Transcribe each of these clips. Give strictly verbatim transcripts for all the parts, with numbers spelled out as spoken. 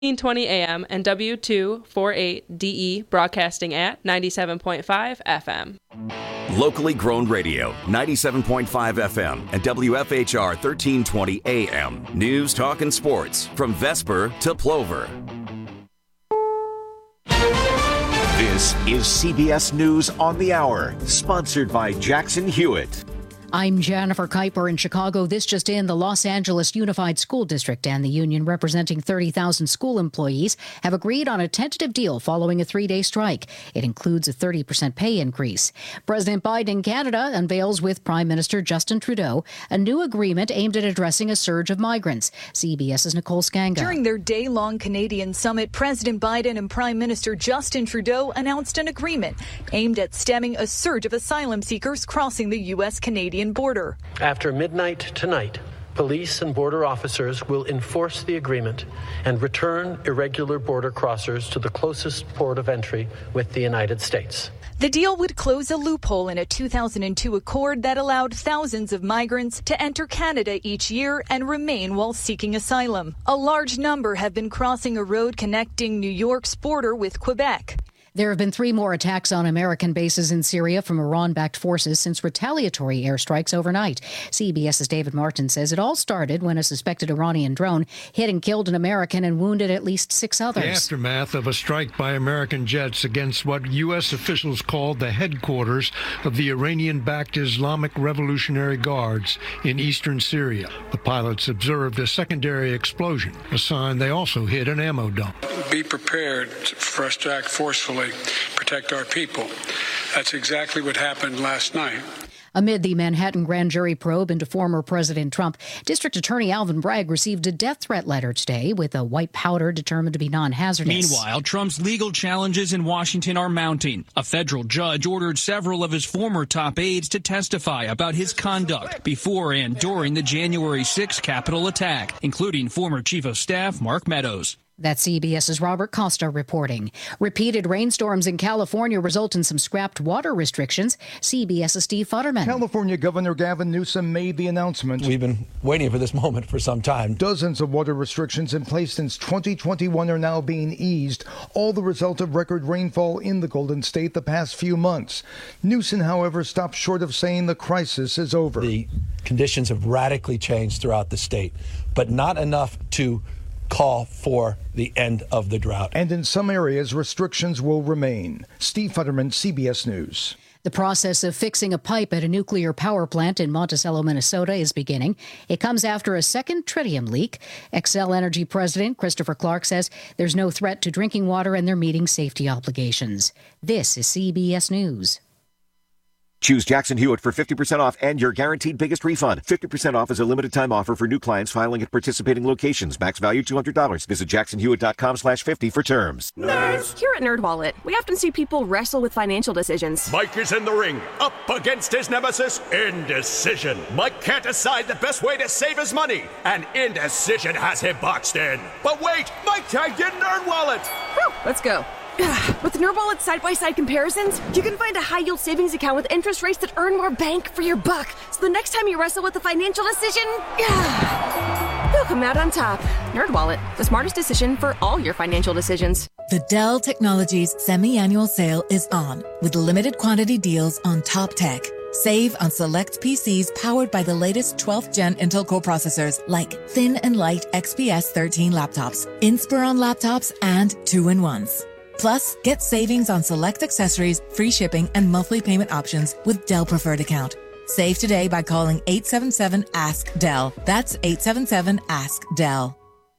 twenty A M and W two forty-eight D E broadcasting at ninety-seven point five F M. Locally grown radio, ninety-seven point five F M and W F H R thirteen twenty A M. News, talk, and sports from Vesper to Plover. This is C B S News on the Hour, sponsored by Jackson Hewitt. I'm Jennifer Kuiper in Chicago. This just in, the Los Angeles Unified School District and the union representing thirty thousand school employees have agreed on a tentative deal following a three-day strike. It includes a thirty percent pay increase. President Biden in Canada unveils with Prime Minister Justin Trudeau a new agreement aimed at addressing a surge of migrants. CBS's Nicole Scanga. During their day-long Canadian summit, President Biden and Prime Minister Justin Trudeau announced an agreement aimed at stemming a surge of asylum seekers crossing the U S Canadian border. After midnight tonight, police and border officers will enforce the agreement and return irregular border crossers to the closest port of entry with the United States. The deal would close a loophole in a two thousand two accord that allowed thousands of migrants to enter Canada each year and remain while seeking asylum. A large number have been crossing a road connecting New York's border with Quebec. There have been three more attacks on American bases in Syria from Iran-backed forces since retaliatory airstrikes overnight. CBS's David Martin says it all started when a suspected Iranian drone hit and killed an American and wounded at least six others. The aftermath of a strike by American jets against what U S officials called the headquarters of the Iranian-backed Islamic Revolutionary Guards in eastern Syria. The pilots observed a secondary explosion, a sign they also hit an ammo dump. Be prepared for us to act forcefully, protect our people. That's exactly what happened last night. Amid the Manhattan grand jury probe into former President Trump, District Attorney Alvin Bragg received a death threat letter today with a white powder determined to be non-hazardous. Meanwhile, Trump's legal challenges in Washington are mounting. A federal judge ordered several of his former top aides to testify about his conduct before and during the January sixth Capitol attack, including former Chief of Staff Mark Meadows. That's CBS's Robert Costa reporting. Repeated rainstorms in California result in some scrapped water restrictions. CBS's Steve Futterman. California Governor Gavin Newsom made the announcement. We've been waiting for this moment for some time. Dozens of water restrictions in place since twenty twenty-one are now being eased, all the result of record rainfall in the Golden State the past few months. Newsom, however, stopped short of saying the crisis is over. The conditions have radically changed throughout the state, but not enough to call for the end of the drought. And in some areas, restrictions will remain. Steve Futterman, C B S News. The process of fixing a pipe at a nuclear power plant in Monticello, Minnesota is beginning. It comes after a second tritium leak. Xcel Energy President Christopher Clark says there's no threat to drinking water and they're meeting safety obligations. This is C B S News. Choose Jackson Hewitt for fifty percent off and your guaranteed biggest refund. fifty percent off is a limited time offer for new clients filing at participating locations. Max value two hundred dollars. Visit jackson hewitt dot com slash fifty for terms. Nerds! Here at NerdWallet, we often see people wrestle with financial decisions. Mike is in the ring, up against his nemesis, indecision. Mike can't decide the best way to save his money, and indecision has him boxed in. But wait, Mike tagged in NerdWallet! Whew, let's go. With NerdWallet's side-by-side comparisons, you can find a high-yield savings account with interest rates that earn more bang for your buck. So the next time you wrestle with a financial decision, you'll come out on top. NerdWallet, the smartest decision for all your financial decisions. The Dell Technologies semi-annual sale is on, with limited quantity deals on top tech. Save on select P Cs powered by the latest twelfth gen Intel Core processors like thin and light X P S thirteen laptops, Inspiron laptops, and two-in-ones. Plus, get savings on select accessories, free shipping, and monthly payment options with Dell Preferred Account. Save today by calling eight seven seven, ask D E L. That's eight seven seven, ask D E L.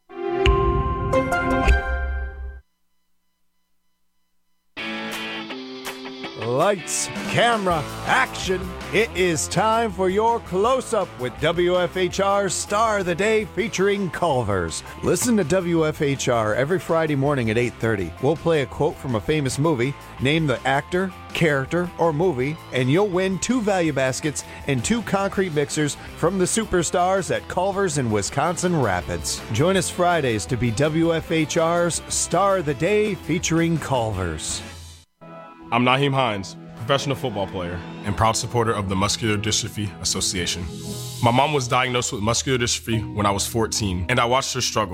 Lights, camera, action. It is time for your close-up with W F H R's Star of the Day featuring Culver's. Listen to W F H R every Friday morning at eight thirty. We'll play a quote from a famous movie, name the actor, character, or movie, and you'll win two value baskets and two concrete mixers from the superstars at Culver's in Wisconsin Rapids. Join us Fridays to be W F H R's Star of the Day featuring Culver's. I'm Naheem Hines, professional football player and proud supporter of the Muscular Dystrophy Association. My mom was diagnosed with muscular dystrophy when I was fourteen, and I watched her struggle.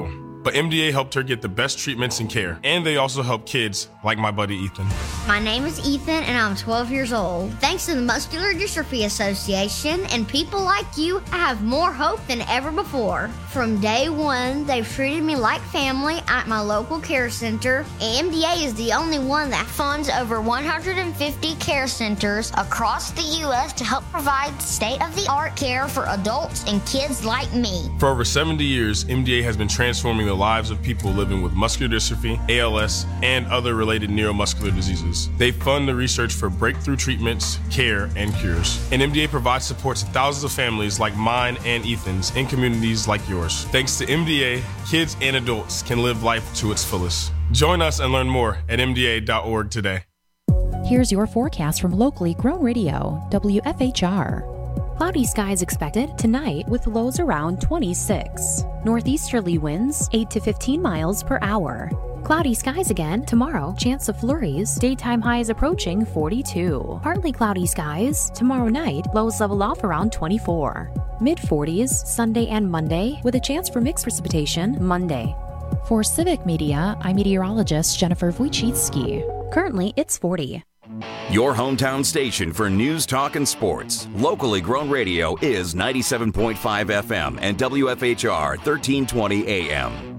but M D A helped her get the best treatments and care. And they also help kids like my buddy Ethan. My name is Ethan, and I'm twelve years old. Thanks to the Muscular Dystrophy Association and people like you, I have more hope than ever before. From day one, they've treated me like family at my local care center. M D A is the only one that funds over one hundred fifty care centers across the U S to help provide state-of-the-art care for adults and kids like me. For over seventy years, M D A has been transforming the lives of people living with muscular dystrophy, A L S, and other related neuromuscular diseases. They fund the research for breakthrough treatments, care, and cures. And M D A provides support to thousands of families like mine and Ethan's in communities like yours. Thanks to M D A, kids and adults can live life to its fullest. Join us and learn more at M D A dot org today. Here's your forecast from locally grown radio, W F H R. Cloudy skies expected tonight with lows around twenty-six. Northeasterly winds eight to fifteen miles per hour. Cloudy skies again tomorrow. Chance of flurries. Daytime highs approaching forty-two. Partly cloudy skies. Tomorrow night, lows level off around twenty-four. mid forties Sunday and Monday with a chance for mixed precipitation Monday. For Civic Media, I'm meteorologist Jennifer Wojcicki. Currently, it's forty. Your hometown station for news, talk, and sports. Locally grown radio is ninety-seven point five F M and W F H R thirteen twenty A M.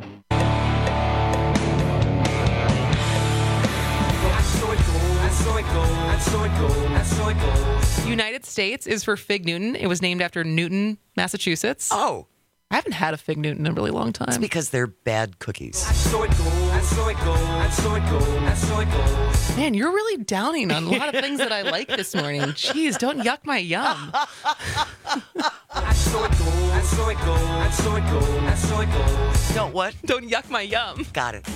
United States is for Fig Newton. It was named after Newton, Massachusetts. Oh. I haven't had a Fig Newton in a really long time. It's because they're bad cookies. Man, you're really downing on a lot of things that I like this morning. Jeez, don't yuck my yum. Don't what? Don't yuck my yum. Got it.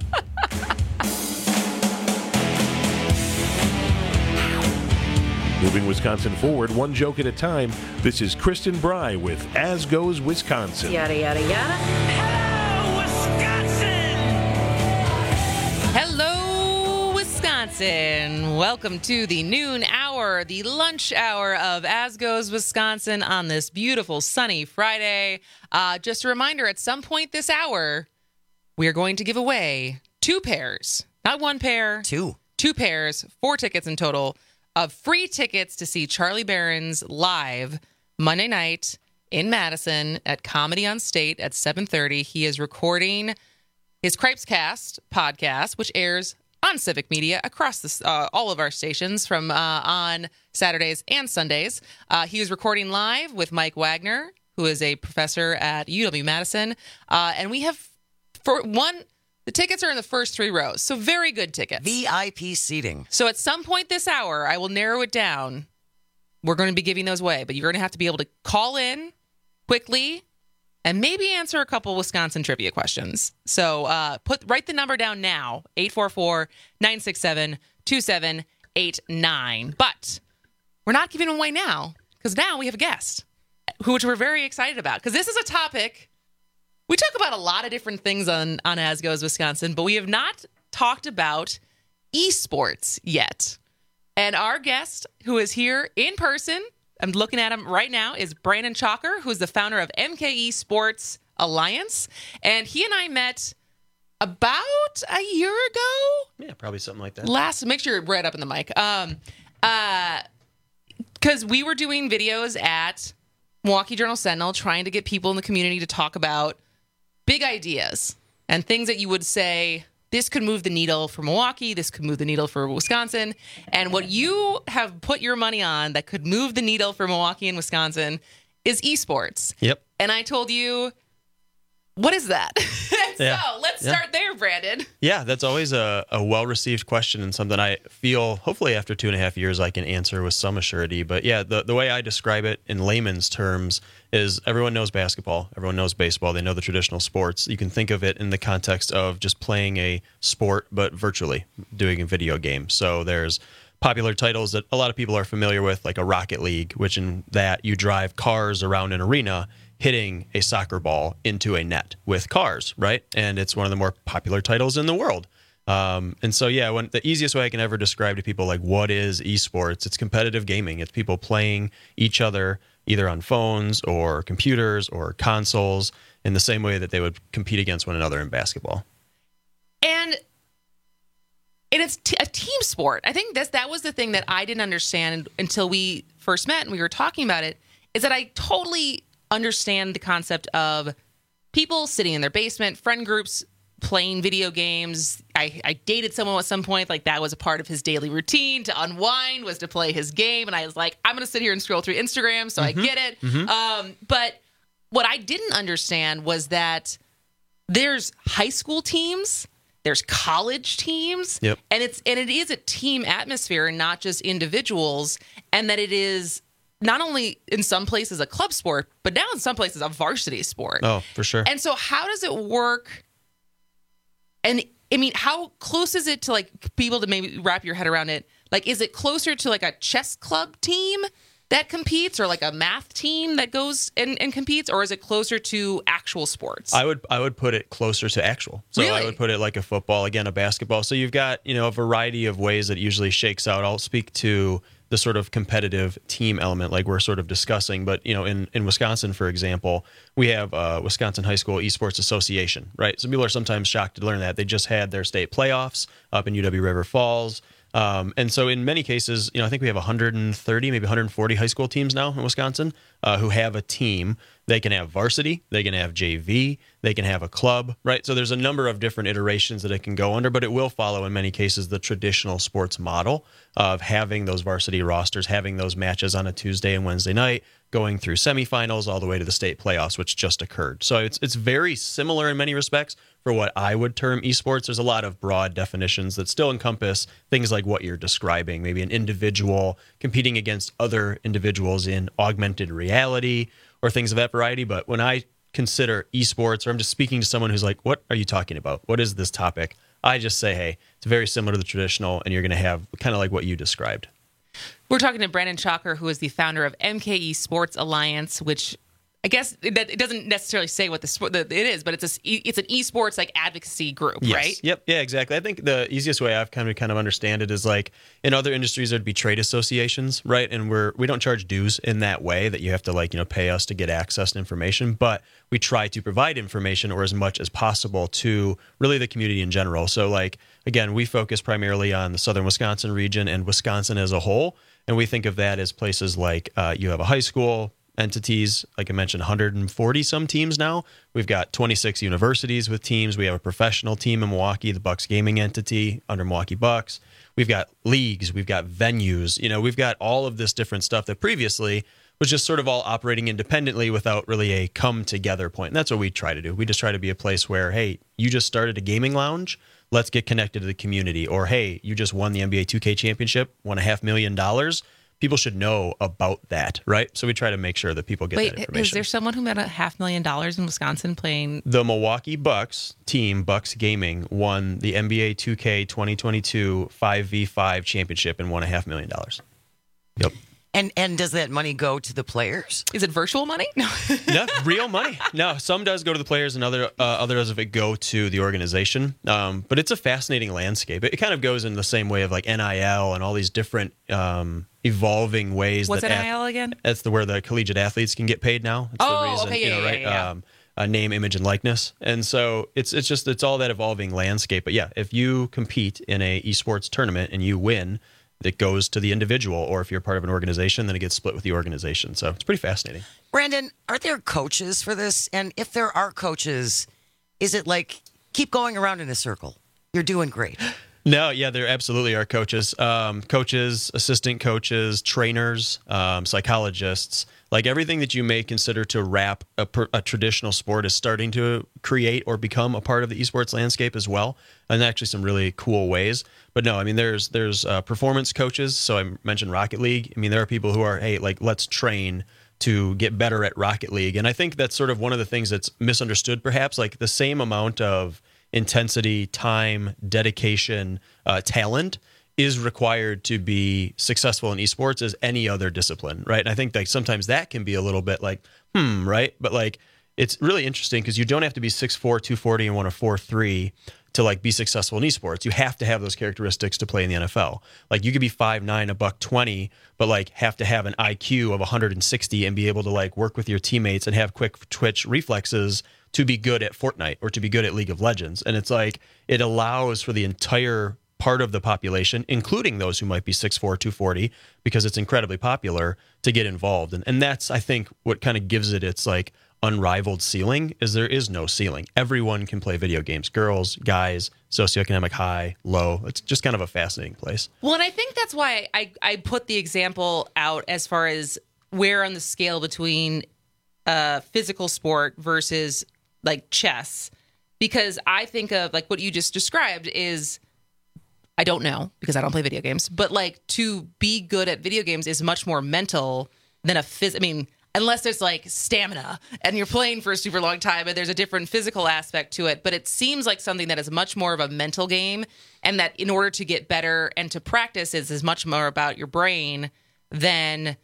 Moving Wisconsin forward, one joke at a time. This is Kristen Bry with As Goes Wisconsin. Yada, yada, yada. Hello, Wisconsin. Welcome to the noon hour, the lunch hour of As Goes Wisconsin on this beautiful sunny Friday. Uh, just a reminder, at some point this hour, we are going to give away two pairs, not one pair. Two. Two pairs, four tickets in total, of free tickets to see Charlie Barron's live Monday night in Madison at Comedy on State at seven thirty. He is recording his Cripes Cast podcast, which airs on Civic Media across the, uh, all of our stations from uh, on Saturdays and Sundays. Uh, he was recording live with Mike Wagner, who is a professor at U W-Madison. Uh, and we have, for one... The tickets are in the first three rows, so very good tickets. V I P seating. So at some point this hour, I will narrow it down. We're going to be giving those away, but you're going to have to be able to call in quickly and maybe answer a couple Wisconsin trivia questions. So uh, put write the number down now, eight four four, nine six seven, two seven eight nine. But we're not giving them away now because now we have a guest, which we're very excited about because this is a topic. We talk about a lot of different things on, on As Goes Wisconsin, but we have not talked about esports yet. And our guest, who is here in person, I'm looking at him right now, is Brandon Chalker, who's the founder of M K E Sports Alliance. And he and I met about a year ago. Yeah, probably something like that. Last, make sure you're right up in the mic. Um, uh, because we were doing videos at Milwaukee Journal-Sentinel trying to get people in the community to talk about big ideas and things that you would say, this could move the needle for Milwaukee, this could move the needle for Wisconsin. And what you have put your money on that could move the needle for Milwaukee and Wisconsin is esports. Yep. And I told you, what is that? Yeah. So let's Yeah. start there, Brandon. Yeah, that's always a, a well-received question and something I feel, hopefully after two and a half years, I can answer with some assurity. But yeah, the, the way I describe it in layman's terms is everyone knows basketball, everyone knows baseball, they know the traditional sports. You can think of it in the context of just playing a sport, but virtually, doing a video game. So there's popular titles that a lot of people are familiar with, like a Rocket League, which in that you drive cars around an arena hitting a soccer ball into a net with cars, right? And it's one of the more popular titles in the world. Um, and so, yeah, when, the easiest way I can ever describe to people, like, what is esports? It's competitive gaming. It's people playing each other either on phones or computers or consoles. in the same way that they would compete against one another in basketball. And and it's t- a team sport. I think that's, that was the thing that I didn't understand until we first met and we were talking about it, is that I totally understand the concept of people sitting in their basement, friend groups, playing video games. I, I dated someone at some point, like that was a part of his daily routine. To unwind was to play his game. And I was like, I'm going to sit here and scroll through Instagram, so mm-hmm. I get it. Mm-hmm. Um, but what I didn't understand was that there's high school teams, there's college teams, yep. and it's and it is a team atmosphere and not just individuals, and that it is not only in some places a club sport, but now in some places a varsity sport. Oh, for sure. And so how does it work? And I mean, how close is it to like people to maybe wrap your head around it? Like, is it closer to like a chess club team that competes, or like a math team that goes and, and competes, or is it closer to actual sports? I would I would put it closer to actual. So really? I would put it like a football, again, a basketball. So you've got, you know, a variety of ways that it usually shakes out. I'll speak to the sort of competitive team element like we're sort of discussing. But, you know, in, in Wisconsin, for example, we have uh, Wisconsin High School Esports Association, right? So people are sometimes shocked to learn that. They just had their state playoffs up in U W River Falls. Um, and so in many cases, you know, I think we have one hundred thirty, maybe one hundred forty high school teams now in Wisconsin uh, who have a team. They can have varsity, they can have J V, they can have a club, right? So there's a number of different iterations that it can go under, but it will follow in many cases the traditional sports model of having those varsity rosters, having those matches on a Tuesday and Wednesday night, going through semifinals all the way to the state playoffs, which just occurred. So it's it's very similar in many respects for what I would term esports. There's a lot of broad definitions that still encompass things like what you're describing, maybe an individual competing against other individuals in augmented reality or things of that variety. But when I consider esports, or I'm just speaking to someone who's like, what are you talking about? What is this topic? I just say, hey, it's very similar to the traditional, and you're going to have kind of like what you described. We're talking to Brandon Chalker, who is the founder of M K E Sports Alliance, which I guess that it doesn't necessarily say what the sport the, it is, but it's a it's an esports like advocacy group, yes. right? Yep. Yeah, exactly. I think the easiest way I've kind of kind of understand it is like in other industries there'd be trade associations, right? And we're we don't charge dues in that way that you have to like, you know, pay us to get access to information, but we try to provide information or as much as possible to really the community in general. So like again, we focus primarily on the southern Wisconsin region and Wisconsin as a whole, and we think of that as places like uh, you have a high school, entities, like I mentioned, one hundred forty some teams now. We've got twenty-six universities with teams. We have a professional team in Milwaukee, the Bucks Gaming entity under Milwaukee Bucks. We've got leagues, we've got venues, you know, we've got all of this different stuff that previously was just sort of all operating independently without really a come together point. And that's what we try to do. We just try to be a place where, hey, you just started a gaming lounge, let's get connected to the community. Or, hey, you just won the N B A two K championship, won a half million dollars. People should know about that, right? So we try to make sure that people get Wait, that information. Is there someone who made a half million dollars in Wisconsin playing? The Milwaukee Bucks team, Bucks Gaming, won the N B A two K twenty twenty-two five v five championship and won a half million dollars. Yep. And and does that money go to the players? Is it virtual money? No, no, real money. No, some does go to the players, and other uh, others of it go to the organization. Um, but it's a fascinating landscape. It, it kind of goes in the same way of like N I L and all these different um, evolving ways. What's that N I L again? That's the where the collegiate athletes can get paid now. That's oh, the reason, okay, yeah, you know, yeah, right? yeah, yeah. Um, uh, name, image, and likeness. And so it's it's just it's all that evolving landscape. But yeah, if you compete in a esports tournament and you win, it goes to the individual, or if you're part of an organization, then it gets split with the organization. So it's pretty fascinating. Brandon, are there coaches for this? And if there are coaches, is it like keep going around in a circle? You're doing great. No, yeah, there absolutely are coaches. Um, coaches, assistant coaches, trainers, um, psychologists, like everything that you may consider to wrap a, a traditional sport is starting to create or become a part of the esports landscape as well, and actually some really cool ways. But no, I mean, there's there's uh, performance coaches. So I mentioned Rocket League. I mean, there are people who are, hey, like, let's train to get better at Rocket League. And I think that's sort of one of the things that's misunderstood, perhaps, like the same amount of intensity, time, dedication, uh, talent is required to be successful in esports as any other discipline, right? And I think like sometimes that can be a little bit like, hmm, right? But like, it's really interesting because you don't have to be six four, two forty, and one a four three to like be successful in esports. You have to have those characteristics to play in the N F L. Like you could be five nine, a buck twenty, but like have to have an I Q of one hundred sixty and be able to like work with your teammates and have quick twitch reflexes to be good at Fortnite or to be good at League of Legends. And it's like it allows for the entire part of the population, including those who might be six four, two forty, because it's incredibly popular, to get involved. And and that's, I think, what kind of gives it its like unrivaled ceiling, is there is no ceiling. Everyone can play video games, girls, guys, socioeconomic high, low. It's just kind of a fascinating place. Well, and I think that's why I, I put the example out as far as where on the scale between uh, physical sport versus like chess, because I think of like what you just described is, I don't know because I don't play video games, but like to be good at video games is much more mental than a phys. I mean, unless there's like stamina and you're playing for a super long time and there's a different physical aspect to it. But it seems like something that is much more of a mental game, and that in order to get better and to practice is, is much more about your brain than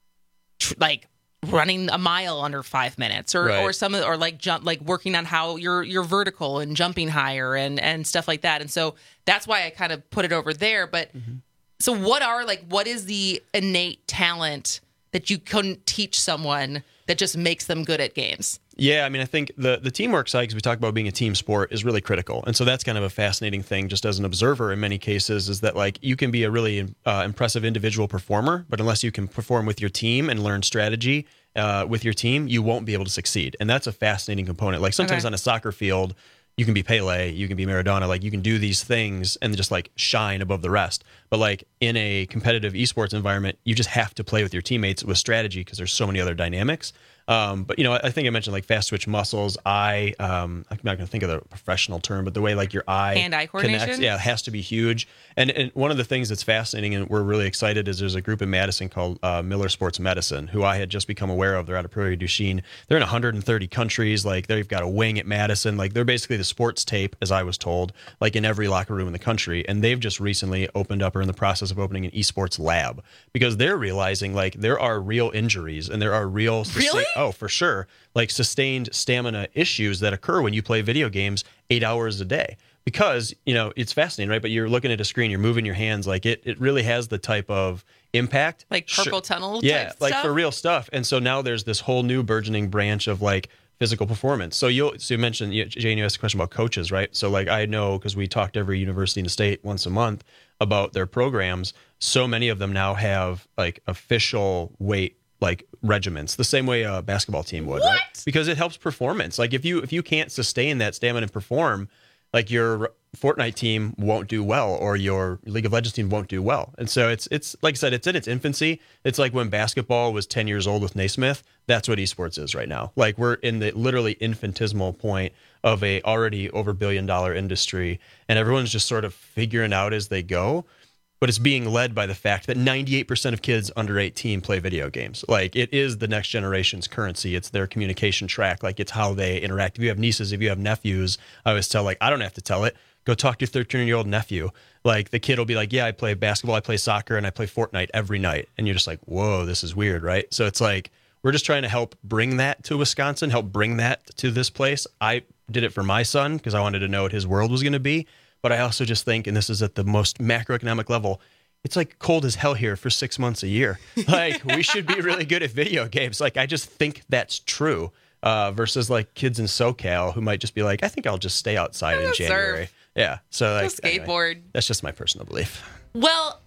tr- like running a mile under five minutes or, Right. or some or like jump, like working on how you're, you're vertical and jumping higher and, and stuff like that. And so that's why I kind of put it over there. But Mm-hmm. so what are like, what is the innate talent that you couldn't teach someone that just makes them good at games? Yeah, I mean, I think the, the teamwork side, because we talk about being a team sport, is really critical. And so that's kind of a fascinating thing, just as an observer in many cases, is that like you can be a really uh, impressive individual performer, but unless you can perform with your team and learn strategy uh, with your team, you won't be able to succeed. And that's a fascinating component. Like sometimes Okay. on a soccer field, you can be Pele, you can be Maradona, like you can do these things and just like shine above the rest. But like in a competitive esports environment, you just have to play with your teammates with strategy because there's so many other dynamics. Um, but, you know, I think I mentioned like fast twitch muscles, eye, um, I'm not going to think of the professional term, but the way like your eye, Hand-eye coordination? connects, yeah, it has to be huge. And, and one of the things that's fascinating and we're really excited is there's a group in Madison called uh, Miller Sports Medicine, who I had just become aware of. They're out of Prairie du Chien. They're in one hundred thirty countries. Like they've got a wing at Madison. Like they're basically the sports tape, as I was told, like in every locker room in the country. And they've just recently opened up or in the process of opening an esports lab because they're realizing like there are real injuries and there are real Really? Oh, for sure. Like sustained stamina issues that occur when you play video games eight hours a day. Because, you know, it's fascinating, right? But you're looking at a screen, you're moving your hands. Like it, it really has the type of impact. Like Sure. carpal tunnel Yeah, type like stuff? for real stuff. And so now there's this whole new burgeoning branch of like physical performance. So you'll, so you mentioned, you- Jane, you asked a question about coaches, right? So like I know, because we talk to every university in the state once a month about their programs. So many of them now have like official weight like regiments, the same way a basketball team would, right? Because it helps performance. Like if you if you can't sustain that stamina and perform, like your Fortnite team won't do well or your League of Legends team won't do well. And so it's it's like I said, it's in its infancy. It's like when basketball was ten years old with Naismith. That's what esports is right now. Like we're in the literally infinitesimal point of a already over billion dollar industry, and everyone's just sort of figuring out as they go. But it's being led by the fact that ninety-eight percent of kids under eighteen play video games. Like it is the next generation's currency. It's their communication track. Like it's how they interact. If you have nieces, if you have nephews, I always tell like, I don't have to tell it. Go talk to your thirteen year old nephew. Like the kid will be like, yeah, I play basketball, I play soccer, and I play Fortnite every night. And you're just like, whoa, this is weird, right? So it's like, we're just trying to help bring that to Wisconsin, help bring that to this place. I did it for my son because I wanted to know what his world was going to be. But I also just think, and this is at the most macroeconomic level, it's like cold as hell here for six months a year. Like we should be really good at video games. Like I just think that's true uh, versus like kids in SoCal who might just be like, I think I'll just stay outside in Surf. January. Yeah. So like Go skateboard. Anyway, that's just my personal belief. Well,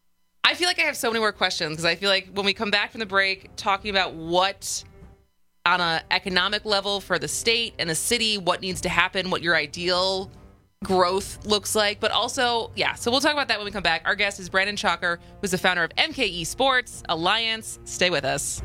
I feel like I have so many more questions because I feel like when we come back from the break, talking about what on an economic level for the state and the city, what needs to happen, what your ideal growth looks like, but also, yeah, so we'll talk about that when we come back. Our guest is Brandon Chalker, who's the founder of M K E Sports Alliance. Stay with us.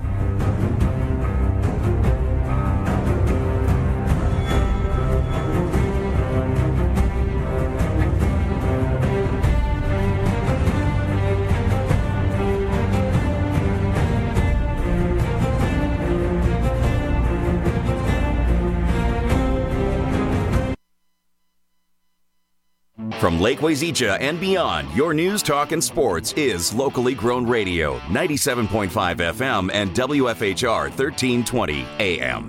From Lake Wazeecha and beyond, your news, talk, and sports is locally grown radio, ninety-seven point five F M and W F H R thirteen twenty A M.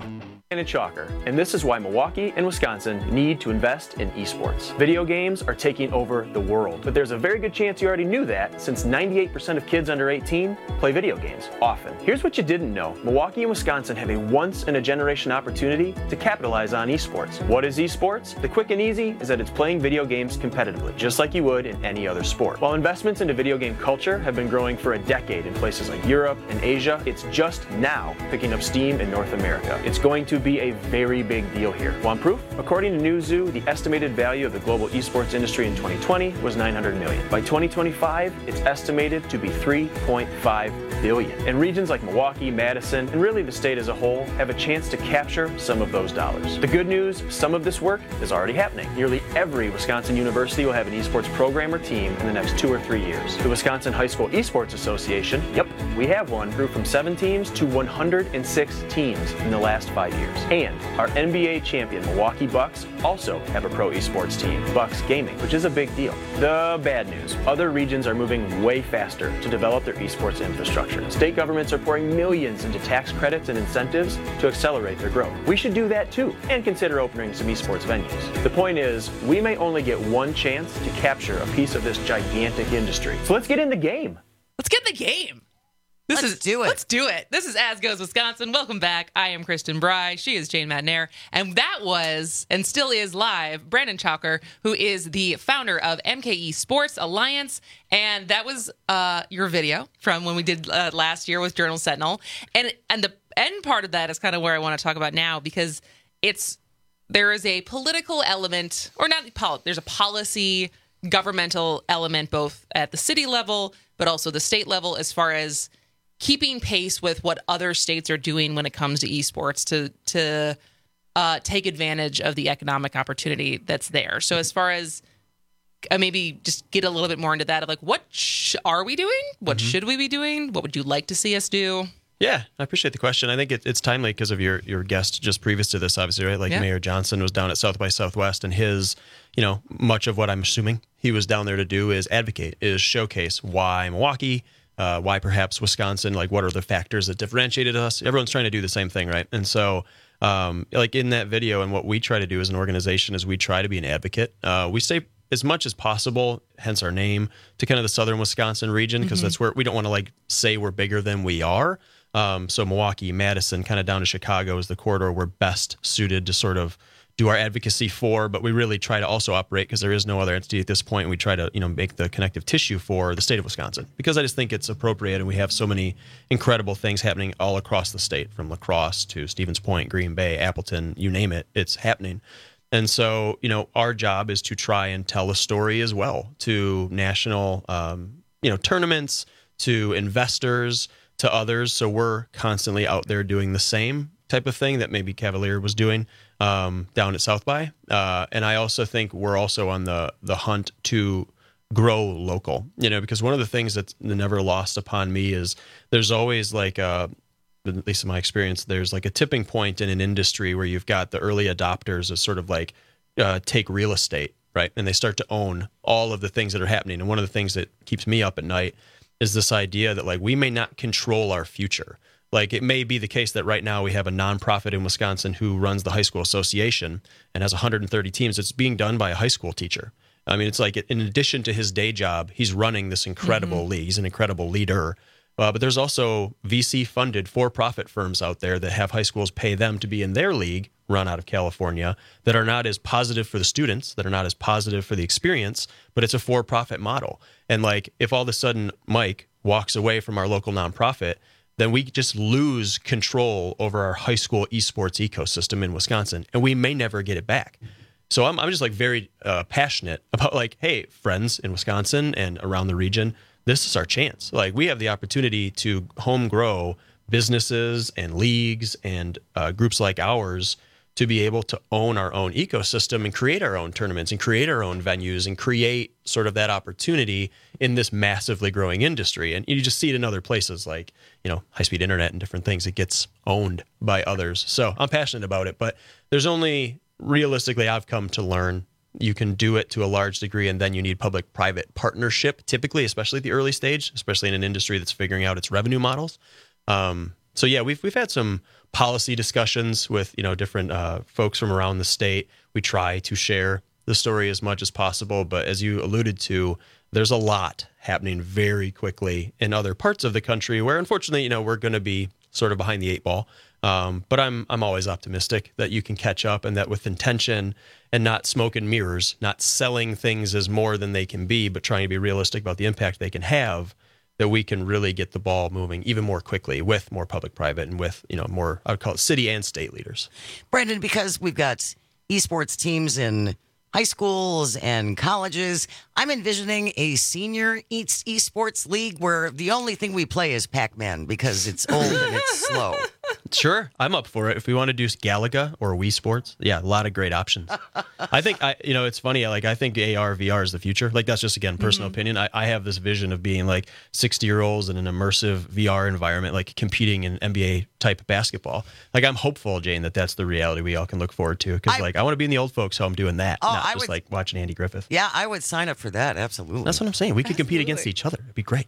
Brandon Chalker, and this is why Milwaukee and Wisconsin need to invest in esports. Video games are taking over the world, but there's a very good chance you already knew that, since ninety-eight percent of kids under eighteen play video games often. Here's what you didn't know. Milwaukee and Wisconsin have a once-in-a-generation opportunity to capitalize on esports. What is esports? The quick and easy is that it's playing video games competitively, just like you would in any other sport. While investments into video game culture have been growing for a decade in places like Europe and Asia, it's just now picking up steam in North America. It's going to be a very big deal here. Want proof? According to Newzoo, the estimated value of the global esports industry in twenty twenty was nine hundred million dollars. By twenty twenty-five, it's estimated to be three point five billion dollars. And regions like Milwaukee, Madison, and really the state as a whole have a chance to capture some of those dollars. The good news, some of this work is already happening. Nearly every Wisconsin university will have an esports program or team in the next two or three years. The Wisconsin High School Esports Association, yep, we have one, grew from seven teams to one hundred six teams in the last five years. And our N B A champion Milwaukee Bucks also have a pro esports team, Bucks Gaming, which is a big deal. The bad news, other regions are moving way faster to develop their esports infrastructure. State governments are pouring millions into tax credits and incentives to accelerate their growth. We should do that too, and consider opening some esports venues. The point is, we may only get one chance to capture a piece of this gigantic industry. So let's get in the game. Let's get in the game. This Let's is, do it. Let's do it. This is As Goes Wisconsin. Welcome back. I am Kristen Bry. She is Jane Madnair. And that was, and still is live, Brandon Chalker, who is the founder of M K E Sports Alliance. And that was uh, your video from when we did uh, last year with Journal Sentinel. And, and the end part of that is kind of where I want to talk about now, because it's, there is a political element, or not, there's a policy, governmental element, both at the city level, but also the state level, as far as keeping pace with what other states are doing when it comes to esports to to uh, take advantage of the economic opportunity that's there. So as far as uh, maybe just get a little bit more into that of like, what sh- are we doing? What mm-hmm. should we be doing? What would you like to see us do? Yeah, I appreciate the question. I think it, it's timely because of your your guest just previous to this, obviously, right? Like yeah. Mayor Johnson was down at South by Southwest, and his, you know, much of what I'm assuming he was down there to do is advocate, is showcase why Milwaukee, Uh, why perhaps Wisconsin, like what are the factors that differentiated us? Everyone's trying to do the same thing, right? And so, um, like in that video, and what we try to do as an organization is we try to be an advocate. Uh, we stay as much as possible, hence our name, to kind of the southern Wisconsin region, because mm-hmm. that's where we don't want to like say we're bigger than we are. Um, so Milwaukee, Madison, kind of down to Chicago is the corridor we're best suited to sort of do our advocacy for, but we really try to also operate, because there is no other entity at this point. We try to, you know, make the connective tissue for the state of Wisconsin, because I just think it's appropriate, and we have so many incredible things happening all across the state, from La Crosse to Stevens Point, Green Bay, Appleton, you name it, it's happening. And so, you know, our job is to try and tell a story as well to national, um, you know, tournaments, to investors, to others. So we're constantly out there doing the same type of thing that maybe Cavalier was doing um, down at South by. Uh, and I also think we're also on the the hunt to grow local, you know, because one of the things that's never lost upon me is there's always like a, at least in my experience, there's like a tipping point in an industry where you've got the early adopters of sort of like uh, take real estate, right? And they start to own all of the things that are happening. And one of the things that keeps me up at night is this idea that like we may not control our future. Like it may be the case that right now we have a nonprofit in Wisconsin who runs the high school association and has one hundred thirty teams. It's being done by a high school teacher. I mean, it's like in addition to his day job, he's running this incredible mm-hmm. league. He's an incredible leader. Uh, but there's also V C-funded for-profit firms out there that have high schools pay them to be in their league, run out of California, that are not as positive for the students, that are not as positive for the experience, but it's a for-profit model. And like, if all of a sudden Mike walks away from our local nonprofit, then we just lose control over our high school esports ecosystem in Wisconsin, and we may never get it back. So I'm I'm just like very uh, passionate about like, hey, friends in Wisconsin and around the region, this is our chance. Like we have the opportunity to home grow businesses and leagues and uh, groups like ours to be able to own our own ecosystem and create our own tournaments and create our own venues and create sort of that opportunity in this massively growing industry. And you just see it in other places like, you know, high-speed internet and different things. It gets owned by others. So I'm passionate about it, but there's only, realistically, I've come to learn you can do it to a large degree, and then you need public-private partnership, typically, especially at the early stage, especially in an industry that's figuring out its revenue models. Um, so yeah, we've we've had some policy discussions with you know different uh, folks from around the state. We try to share the story as much as possible, but as you alluded to, there's a lot happening very quickly in other parts of the country where, unfortunately, you know, we're going to be sort of behind the eight ball. Um, but I'm I'm always optimistic that you can catch up, and that with intention and not smoke and mirrors, not selling things as more than they can be, but trying to be realistic about the impact they can have, that we can really get the ball moving even more quickly with more public-private and with, you know, more, I would call it city and state leaders. Brandon, because we've got esports teams in high schools and colleges, I'm envisioning a senior e- esports league where the only thing we play is Pac-Man because it's old and it's slow. Sure, I'm up for it. If we want to do Galaga or Wii Sports, yeah, a lot of great options. I think, I, you know, it's funny. Like, I think A R, V R is the future. Like, that's just, again, personal mm-hmm. opinion. I, I have this vision of being like sixty-year-olds in an immersive V R environment, like competing in N B A-type basketball. Like, I'm hopeful, Jane, that that's the reality we all can look forward to. Because, like, I want to be in the old folks' home doing that, oh, not I just, would, like, watching Andy Griffith. Yeah, I would sign up for that, absolutely. That's what I'm saying. We could Absolutely. compete against each other. It'd be great.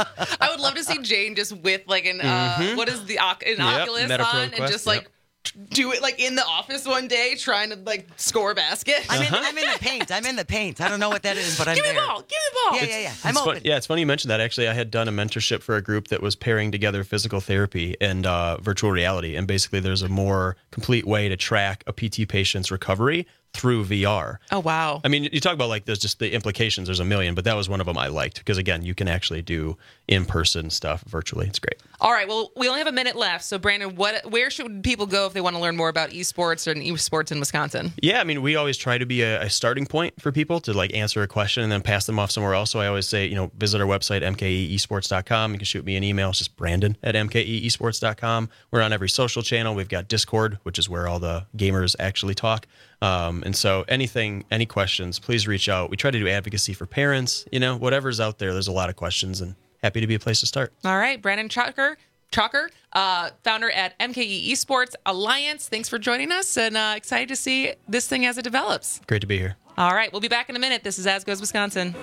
I would love to see Jane just with, like, an, uh, Mhm. what is the, an Yep, Oculus Meta Pro on, and Quest, just, like, yep. do it like in the office one day, trying to like score a basket. I'm in, I'm in the paint. I'm in the paint. I don't know what that is, but I'm give there. me the ball. Give me the ball. Yeah, yeah, yeah. I'm It's open. fun, yeah, it's funny you mentioned that. Actually, I had done a mentorship for a group that was pairing together physical therapy and uh, virtual reality. And basically, there's a more complete way to track a P T patient's recovery through V R. Oh, wow. I mean, you talk about like there's just the implications. There's a million, but that was one of them I liked because, again, you can actually do in-person stuff virtually. It's great. All right. Well, we only have a minute left. So, Brandon, what, where should people go if they want to learn more about esports and esports in Wisconsin? Yeah, I mean, we always try to be a, a starting point for people to like answer a question and then pass them off somewhere else. So I always say, you know, visit our website, m k e esports dot com. You can shoot me an email. It's just Brandon at m k e esports dot com. We're on every social channel. We've got Discord, which is where all the gamers actually talk. Um, and so anything, any questions, please reach out. We try to do advocacy for parents, you know, whatever's out there. There's a lot of questions and happy to be a place to start. All right. Brandon Chalker, Chalker uh, founder at M K E Esports Alliance. Thanks for joining us, and uh, excited to see this thing as it develops. Great to be here. All right. We'll be back in a minute. This is As Goes Wisconsin.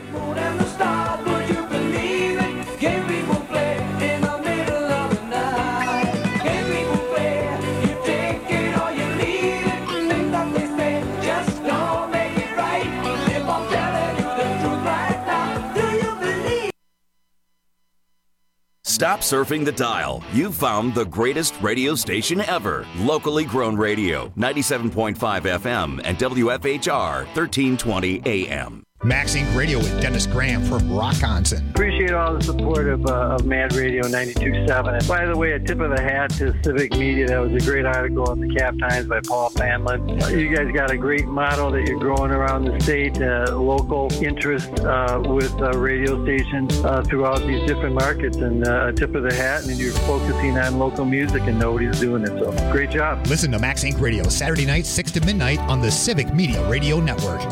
Stop surfing the dial. You've found the greatest radio station ever. Locally grown radio, ninety-seven point five F M and W F H R, thirteen twenty A M. Max Inc Radio with Dennis Graham from Rockonson. Appreciate all the support of, uh, of Mad Radio ninety-two point seven. And by the way, a tip of the hat to Civic Media. That was a great article in the Cap Times by Paul Fanlin. You guys got a great model that you're growing around the state, uh, local interest uh, with uh, radio stations uh, throughout these different markets. And uh, a tip of the hat, and you're focusing on local music, and nobody's doing it. So great job. Listen to Max Inc Radio Saturday nights, six to midnight on the Civic Media Radio Network.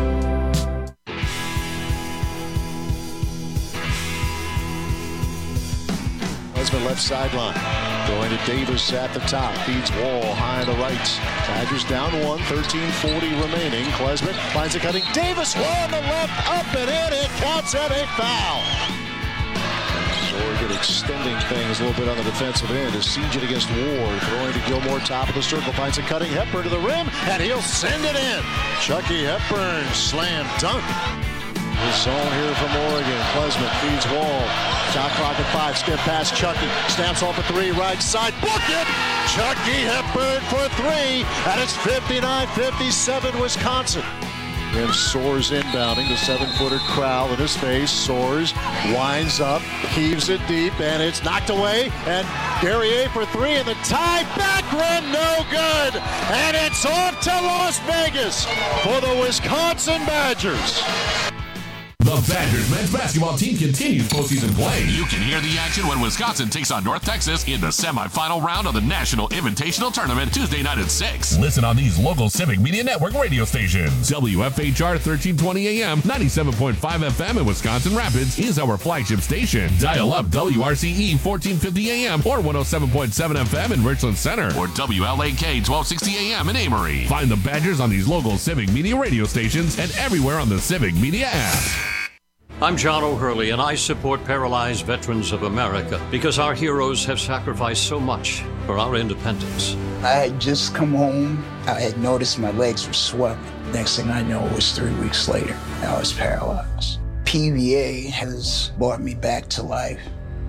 Klesmit left sideline. Going to Davis at the top. Feeds Wall high on the right. Badgers down one. thirteen forty remaining. Klesmit finds a cutting. Davis Wall on the left. Up and in. It counts at a foul. Oregon extending things a little bit on the defensive end as siege it against Ward. Throwing to Gilmore, top of the circle, finds a cutting. Hepburn to the rim, and he'll send it in. Chucky Hepburn, slam dunk. The zone here from Oregon. Klesmit feeds Wall. Shot clock at five. Skip past Chucky. Stamps off a three. Right side. Book it! Chucky Hepburn for three. And it's fifty-nine fifty-seven Wisconsin. Then Soares inbounding. The seven-footer Crowell in his face. Soares winds up. Heaves it deep. And it's knocked away. And Guerrier for three. And the tie. Back rim. No good. And it's off to Las Vegas for the Wisconsin Badgers. The Badgers men's basketball team continues postseason play. You can hear the action when Wisconsin takes on North Texas in the semifinal round of the National Invitational Tournament Tuesday night at six. Listen on these local Civic Media Network radio stations. W F H R thirteen twenty A M, ninety-seven point five F M in Wisconsin Rapids is our flagship station. Dial up W R C E fourteen fifty A M or one oh seven point seven F M in Richland Center. Or W L A K twelve sixty A M in Amory. Find the Badgers on these local Civic Media radio stations and everywhere on the Civic Media app. I'm John O'Hurley, and I support Paralyzed Veterans of America because our heroes have sacrificed so much for our independence. I had just come home. I had noticed my legs were swelling. Next thing I know, it was three weeks later. I was paralyzed. P V A has brought me back to life.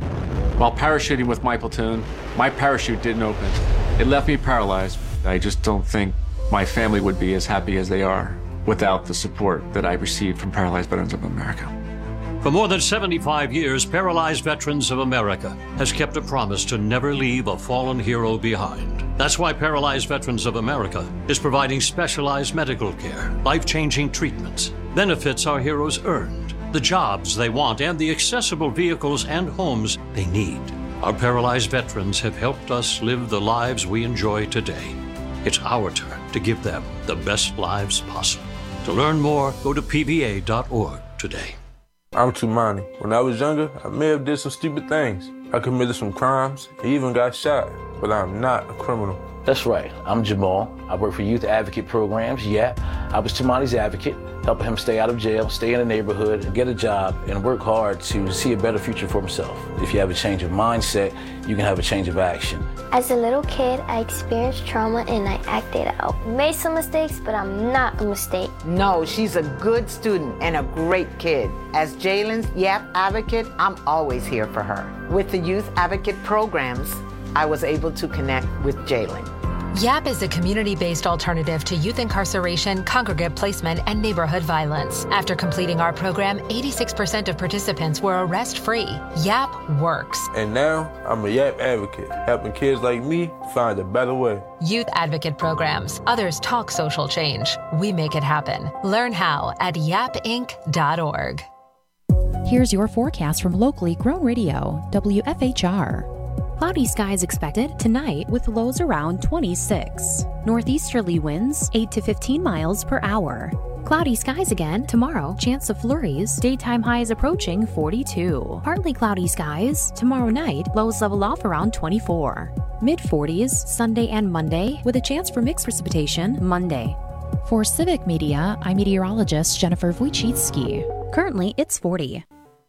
While parachuting with my platoon, my parachute didn't open. It left me paralyzed. I just don't think my family would be as happy as they are without the support that I received from Paralyzed Veterans of America. For more than seventy-five years, Paralyzed Veterans of America has kept a promise to never leave a fallen hero behind. That's why Paralyzed Veterans of America is providing specialized medical care, life-changing treatments, benefits our heroes earned, the jobs they want, and the accessible vehicles and homes they need. Our paralyzed veterans have helped us live the lives we enjoy today. It's our turn to give them the best lives possible. To learn more, go to P V A dot org today. I'm Tumani. When I was younger, I may have did some stupid things. I committed some crimes, I even got shot, but I'm not a criminal. That's right. I'm Jamal. I work for Youth Advocate Programs, Y A P. I was Tumani's advocate, helping him stay out of jail, stay in the neighborhood, get a job, and work hard to see a better future for himself. If you have a change of mindset, you can have a change of action. As a little kid, I experienced trauma and I acted out. Made some mistakes, but I'm not a mistake. No, she's a good student and a great kid. As Jalen's Y A P advocate, I'm always here for her. With the Youth Advocate Programs, I was able to connect with Jalen. Y A P is a community-based alternative to youth incarceration, congregate placement, and neighborhood violence. After completing our program, eighty-six percent of participants were arrest-free. Y A P works. And now, I'm a Y A P advocate, helping kids like me find a better way. Youth Advocate Programs. Others talk social change. We make it happen. Learn how at yap inc dot org. Here's your forecast from locally grown radio, W F H R. Cloudy skies expected tonight with lows around twenty-six. Northeasterly winds eight to fifteen miles per hour. Cloudy skies again tomorrow. Chance of flurries. Daytime highs approaching forty-two. Partly cloudy skies. Tomorrow night, lows level off around twenty-four. mid forties Sunday and Monday with a chance for mixed precipitation Monday. For Civic Media, I'm meteorologist Jennifer Wojcicki. Currently, it's forty.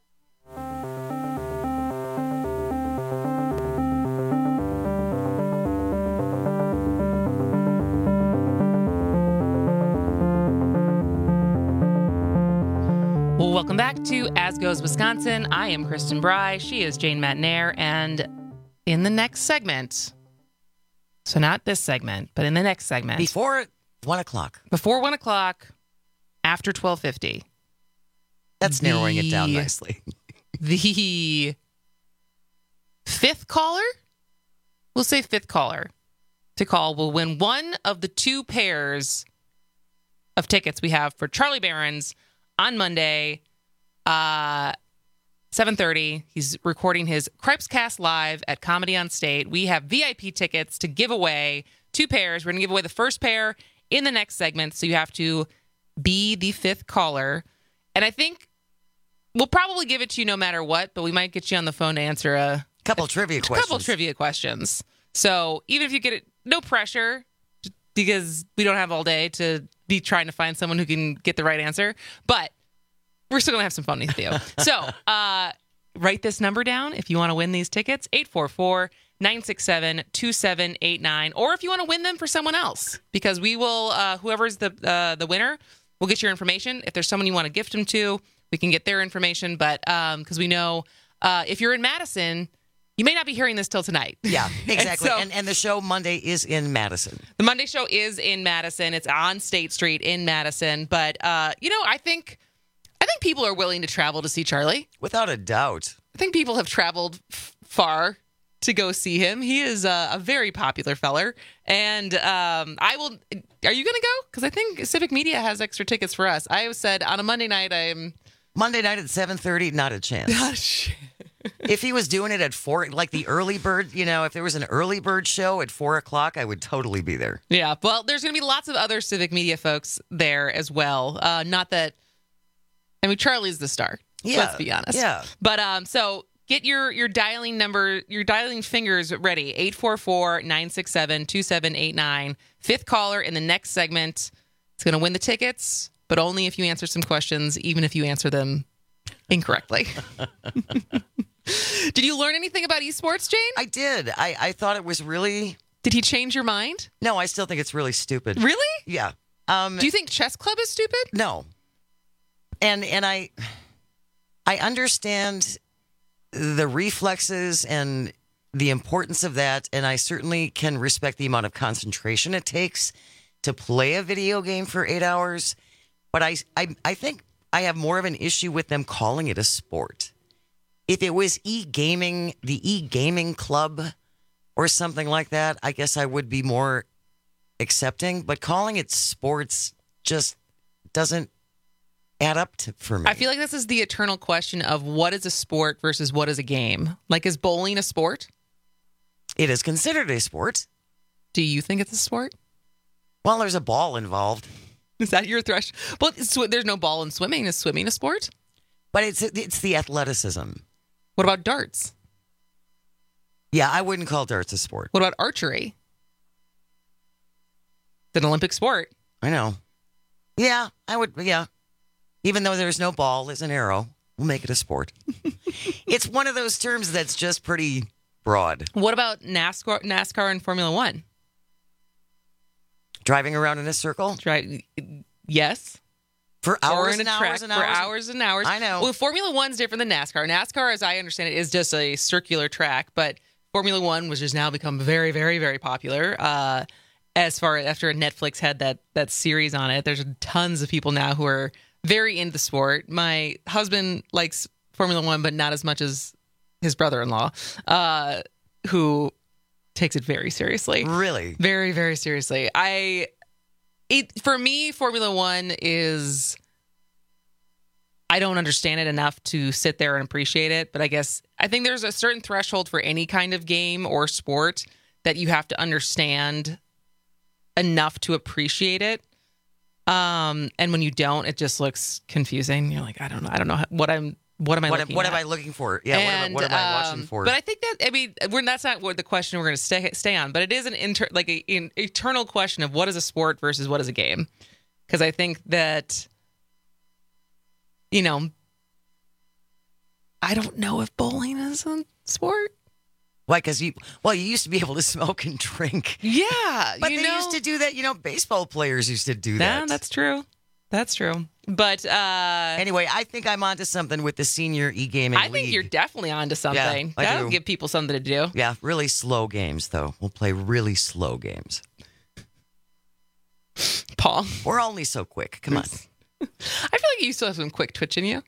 Well, welcome back to As Goes Wisconsin. I am Kristen Bry. She is Jane Matnair. And in the next segment, so not this segment, but in the next segment. Before one o'clock. Before one o'clock, after twelve fifty. That's the, narrowing it down nicely. The fifth caller, we'll say fifth caller, to call will win one of the two pairs of tickets we have for Charlie Barron's on Monday, uh, seven thirty. He's recording his Cripescast live at Comedy on State. We have V I P tickets to give away, two pairs. We're going to give away the first pair in the next segment, so you have to be the fifth caller. And I think we'll probably give it to you no matter what, but we might get you on the phone to answer a couple a, trivia a questions. couple trivia questions. So even if you get it, no pressure, because we don't have all day to be trying to find someone who can get the right answer, but we're still going to have some fun with you. So uh, write this number down if you want to win these tickets, eight four four, nine six seven, two seven eight nine, or if you want to win them for someone else, because we will, uh, whoever's the uh, the winner, we'll get your information. If there's someone you want to gift them to, we can get their information, but because um, we know uh, if you're in Madison, you may not be hearing this till tonight. Yeah, exactly. and, so, and, and the show Monday is in Madison. The Monday show is in Madison. It's on State Street in Madison. But, uh, you know, I think I think people are willing to travel to see Charlie. Without a doubt. I think people have traveled f- far to go see him. He is a, a very popular feller. And um, I will... Are you going to go? Because I think Civic Media has extra tickets for us. I have said on a Monday night, I'm... Monday night at seven thirty, not a chance. Not a chance. If he was doing it at four, like the early bird, you know, if there was an early bird show at four o'clock, I would totally be there. Yeah, well, there's going to be lots of other Civic Media folks there as well. Uh, not that, I mean, Charlie's the star. Yeah, let's be honest. Yeah. But um, so get your your dialing number, your dialing fingers ready. eight four four, nine six seven, two seven eight nine. Fifth caller in the next segment. It's going to win the tickets, but only if you answer some questions, even if you answer them Incorrectly. Did you learn anything about esports, Jane? I did. I, I thought it was really... Did he change your mind? No, I still think it's really stupid. Really? Yeah. Um, Do you think chess club is stupid? No. And and I I understand the reflexes and the importance of that, and I certainly can respect the amount of concentration it takes to play a video game for eight hours. But I I, I think I have more of an issue with them calling it a sport. If it was e-gaming, the e-gaming club or something like that, I guess I would be more accepting. But calling it sports just doesn't add up to, for me. I feel like this is the eternal question of what is a sport versus what is a game. Like, is bowling a sport? It is considered a sport. Do you think it's a sport? Well, there's a ball involved. Is that your threshold? Well, sw- there's no ball in swimming. Is swimming a sport? But it's it's the athleticism. What about darts? Yeah, I wouldn't call darts a sport. What about archery? It's an Olympic sport. I know. Yeah, I would, yeah. Even though there's no ball, there's an arrow. We'll make it a sport. It's one of those terms that's just pretty broad. What about NASCAR, NASCAR and Formula One? Driving around in a circle? Drive, yes. For hours in and a hours track, and hours. For hours and hours. I know. Well, Formula One's different than NASCAR. NASCAR, as I understand it, is just a circular track, but Formula One, which has now become very, very, very popular, uh, as far after Netflix had that that series on it, there's tons of people now who are very into the sport. My husband likes Formula One, but not as much as his brother-in-law, uh, who takes it very seriously. Really? Very, very seriously. I, it for me, Formula One is, I don't understand it enough to sit there and appreciate it. But I guess, I think there's a certain threshold for any kind of game or sport that you have to understand enough to appreciate it. Um, and when you don't, it just looks confusing. You're like, I don't know. I don't know what I'm, what am I What, looking what at? am I looking for? Yeah, And, what am, what am I watching um, for? But I think that, I mean, we're, that's not what the question we're going to stay stay on, but it is an inter, like a, an eternal question of what is a sport versus what is a game. Because I think that, you know, I don't know if bowling is a sport. Why? Because you, well, you used to be able to smoke and drink. Yeah, but you they know, used to do that. You know, baseball players used to do Yeah, that. that's true. That's true. But uh, anyway, I think I'm onto something with the senior e-gaming I think league. you're definitely onto something. Yeah, I That'll do. give people something to do. Yeah, really slow games, though. We'll play really slow games. Paul. We're only so quick. Come on. I feel like you still have some quick twitch in you.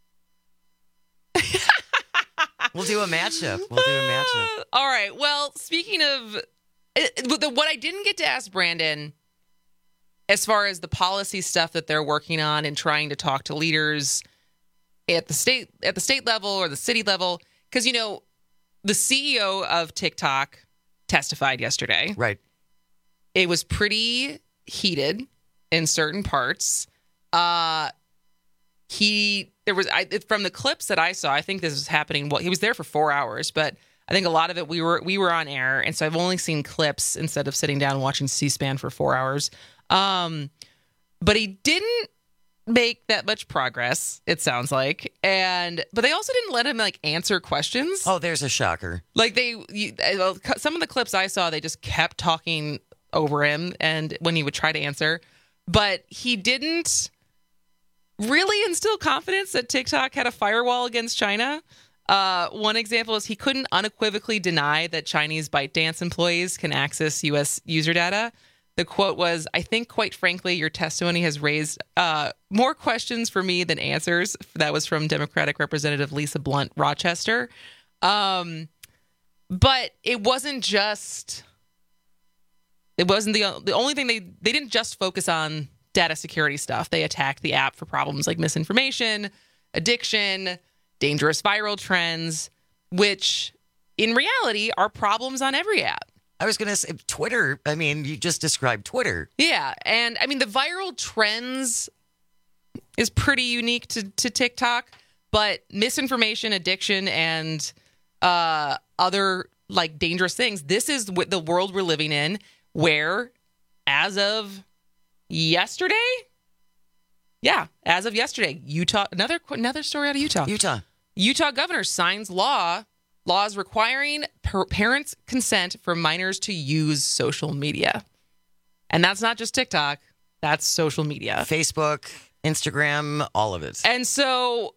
We'll do a matchup. We'll do a matchup. All right. Well, speaking of it, the, what I didn't get to ask Brandon, as far as the policy stuff that they're working on and trying to talk to leaders at the state at the state level or the city level, because you know the C E O of TikTok testified yesterday. Right. It was pretty heated in certain parts. Uh, he there was I, from the clips that I saw. I think this was happening. Well, he was there for four hours, but I think a lot of it we were we were on air, and so I've only seen clips instead of sitting down and watching C-SPAN for four hours. Um, but he didn't make that much progress. It sounds like, and but they also didn't let him like answer questions. Oh, there's a shocker. Like they, you, well, some of the clips I saw, they just kept talking over him, and when he would try to answer, but he didn't really instill confidence that TikTok had a firewall against China. Uh, one example is he couldn't unequivocally deny that Chinese ByteDance employees can access U S user data. The quote was, "I think, quite frankly, your testimony has raised uh, more questions for me than answers." That was from Democratic Representative Lisa Blunt Rochester. Um, but it wasn't just, it wasn't the, the only thing they, they didn't just focus on data security stuff. They attacked the app for problems like misinformation, addiction, dangerous viral trends, which in reality are problems on every app. I was going to say Twitter. I mean, you just described Twitter. Yeah. And I mean, the viral trends is pretty unique to, to TikTok, but misinformation, addiction, and uh, other like dangerous things. This is what the world we're living in, where as of yesterday, Yeah, as of yesterday, Utah. Another another story out of Utah. Utah. Utah governor signs law laws requiring per- parents' consent for minors to use social media, and that's not just TikTok. That's social media, Facebook, Instagram, all of it. And so,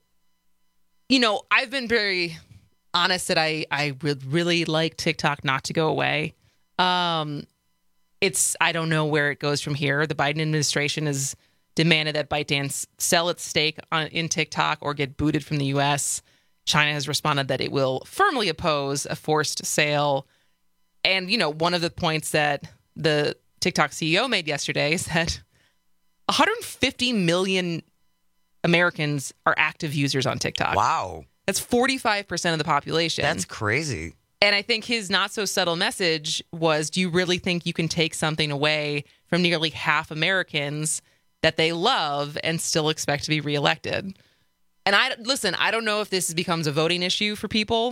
you know, I've been very honest that I I would really like TikTok not to go away. Um, it's I don't know where it goes from here. The Biden administration has demanded that ByteDance sell its stake on, in TikTok or get booted from the U S. China has responded that it will firmly oppose a forced sale. And, you know, one of the points that the TikTok C E O made yesterday is that one hundred fifty million Americans are active users on TikTok. Wow. That's forty-five percent of the population. That's crazy. And I think his not so subtle message was, do you really think you can take something away from nearly half Americans that they love and still expect to be reelected? And I listen, I don't know if this becomes a voting issue for people,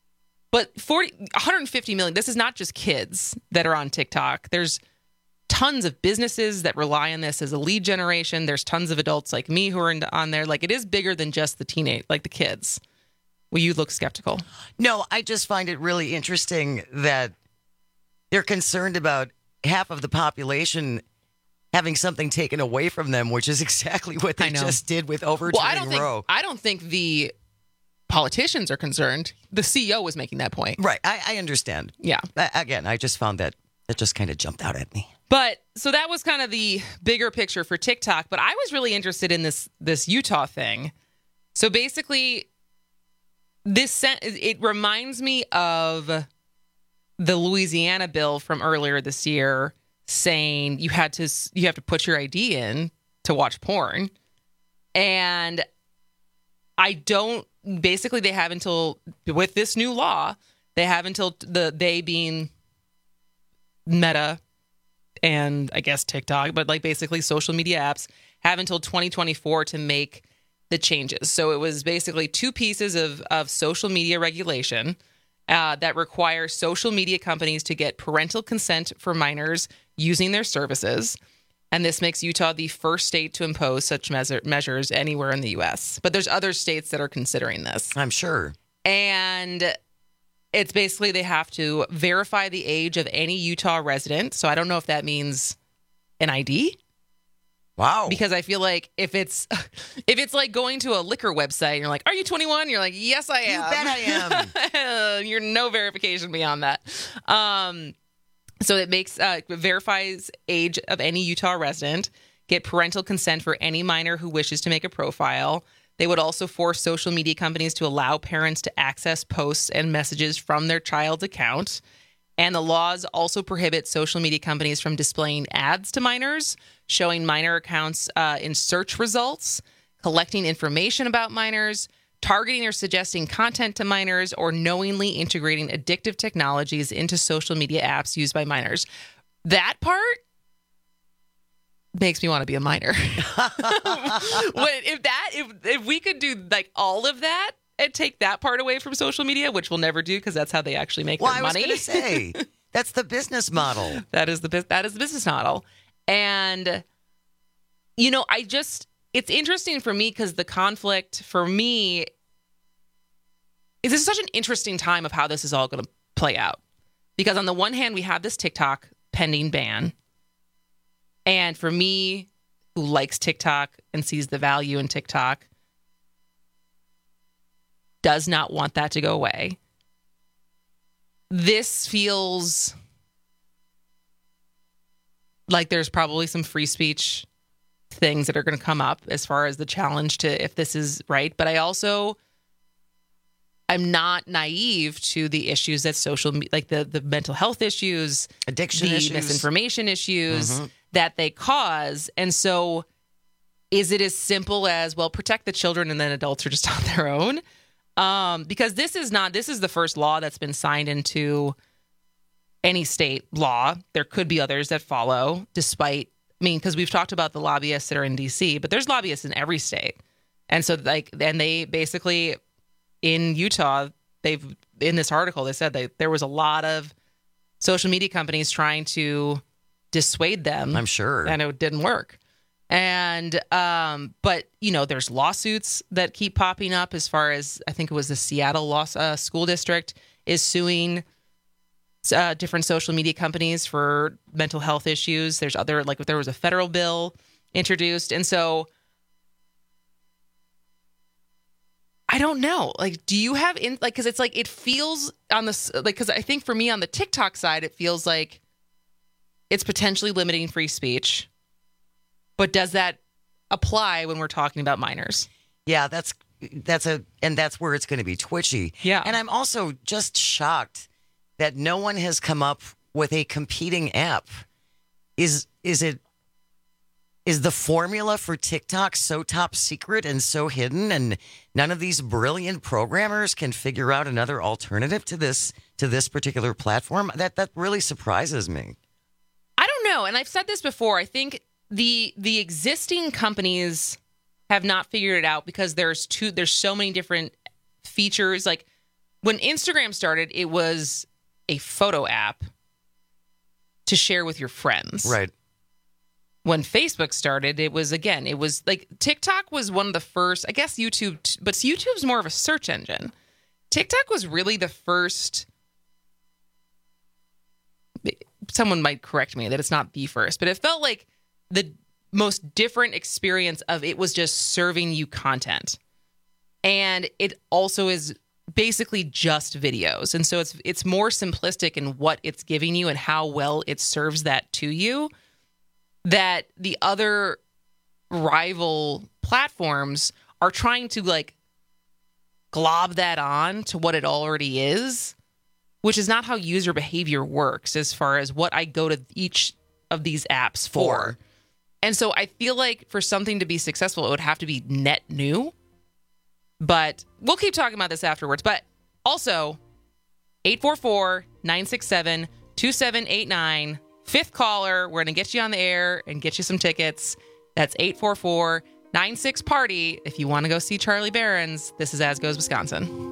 but forty, one hundred fifty million, this is not just kids that are on TikTok. There's tons of businesses that rely on this as a lead generation. There's tons of adults like me who are in, on there. Like, it is bigger than just the teenage, like the kids. Well, you look skeptical. No, I just find it really interesting that they're concerned about half of the population having something taken away from them, which is exactly what they just did with overturning well, I don't think, Roe. I don't think the politicians are concerned. The C E O was making that point. Right. I, I understand. Yeah. I, again, I just found that that just kind of jumped out at me. But so that was kind of the bigger picture for TikTok. But I was really interested in this this Utah thing. So basically, this it reminds me of the Louisiana bill from earlier this year, saying you had to you have to put your I D in to watch porn. And I don't basically they have until with this new law, they have until the they being Meta and I guess TikTok, but like basically social media apps have until twenty twenty-four to make the changes. So it was basically two pieces of, of social media regulation uh, that require social media companies to get parental consent for minors using their services. And this makes Utah the first state to impose such measure, measures anywhere in the U S. But there's other states that are considering this. I'm sure. And it's basically they have to verify the age of any Utah resident. So I don't know if that means an I D. Wow. Because I feel like if it's if it's like going to a liquor website and you're like, are you twenty-one? You're like, yes, I am. You bet I am. You're no verification beyond that. Um, so it makes uh, verifies age of any Utah resident, get parental consent for any minor who wishes to make a profile. They would also force social media companies to allow parents to access posts and messages from their child's account. And the laws also prohibit social media companies from displaying ads to minors, showing minor accounts uh, in search results, collecting information about minors, targeting or suggesting content to minors, or knowingly integrating addictive technologies into social media apps used by minors. That part makes me want to be a minor. if that, if if we could do like all of that and take that part away from social media, which we'll never do because that's how they actually make well, their money. I was going to say that's the business model. that is the that is the business model, and you know, I just it's interesting for me because the conflict for me is this is such an interesting time of how this is all going to play out. Because on the one hand, we have this TikTok pending ban. And for me, who likes TikTok and sees the value in TikTok, does not want that to go away. This feels like there's probably some free speech things that are going to come up as far as the challenge to if this is right. But I also, I'm not naive to the issues that social, like the, the mental health issues, addiction the issues, misinformation issues mm-hmm. that they cause. And so is it as simple as, well, protect the children and then adults are just on their own? Um, because this is not, this is the first law that's been signed into any state law. There could be others that follow, despite, I mean, because we've talked about the lobbyists that are in D C, but there's lobbyists in every state. And so, like, and they basically, in Utah, they've, in this article, they said that there was a lot of social media companies trying to dissuade them. I'm sure. And it didn't work. And, um, but, you know, there's lawsuits that keep popping up as far as, I think it was the Seattle law, uh, school district is suing uh, different social media companies for mental health issues. There's other, like if there was a federal bill introduced. And so I don't know. Like, do you have in like, cause it's like, it feels on this, like, cause I think for me on the TikTok side, it feels like it's potentially limiting free speech. But does that apply when we're talking about minors? Yeah, that's that's a and that's where it's going to be twitchy. Yeah. And I'm also just shocked that no one has come up with a competing app. Is is it is the formula for TikTok so top secret and so hidden, and none of these brilliant programmers can figure out another alternative to this to this particular platform? That that really surprises me. I don't know, and I've said this before. I think The the existing companies have not figured it out because there's two there's so many different features. Like when Instagram started, it was a photo app to share with your friends. Right. When Facebook started, it was again, it was like TikTok was one of the first, I guess YouTube, but YouTube's more of a search engine. TikTok was really the first. Someone might correct me that it's not the first, but it felt like the most different experience of it was just serving you content. And it also is basically just videos. And so it's it's more simplistic in what it's giving you and how well it serves that to you, that the other rival platforms are trying to like glob that on to what it already is, which is not how user behavior works as far as what I go to each of these apps for. for. And so I feel like for something to be successful, it would have to be net new. But we'll keep talking about this afterwards. But also, eight four four, nine six seven, two seven eight nine. Fifth caller. We're going to get you on the air and get you some tickets. That's eight four four, nine six, party. If you want to go see Charlie Barron's, this is As Goes Wisconsin.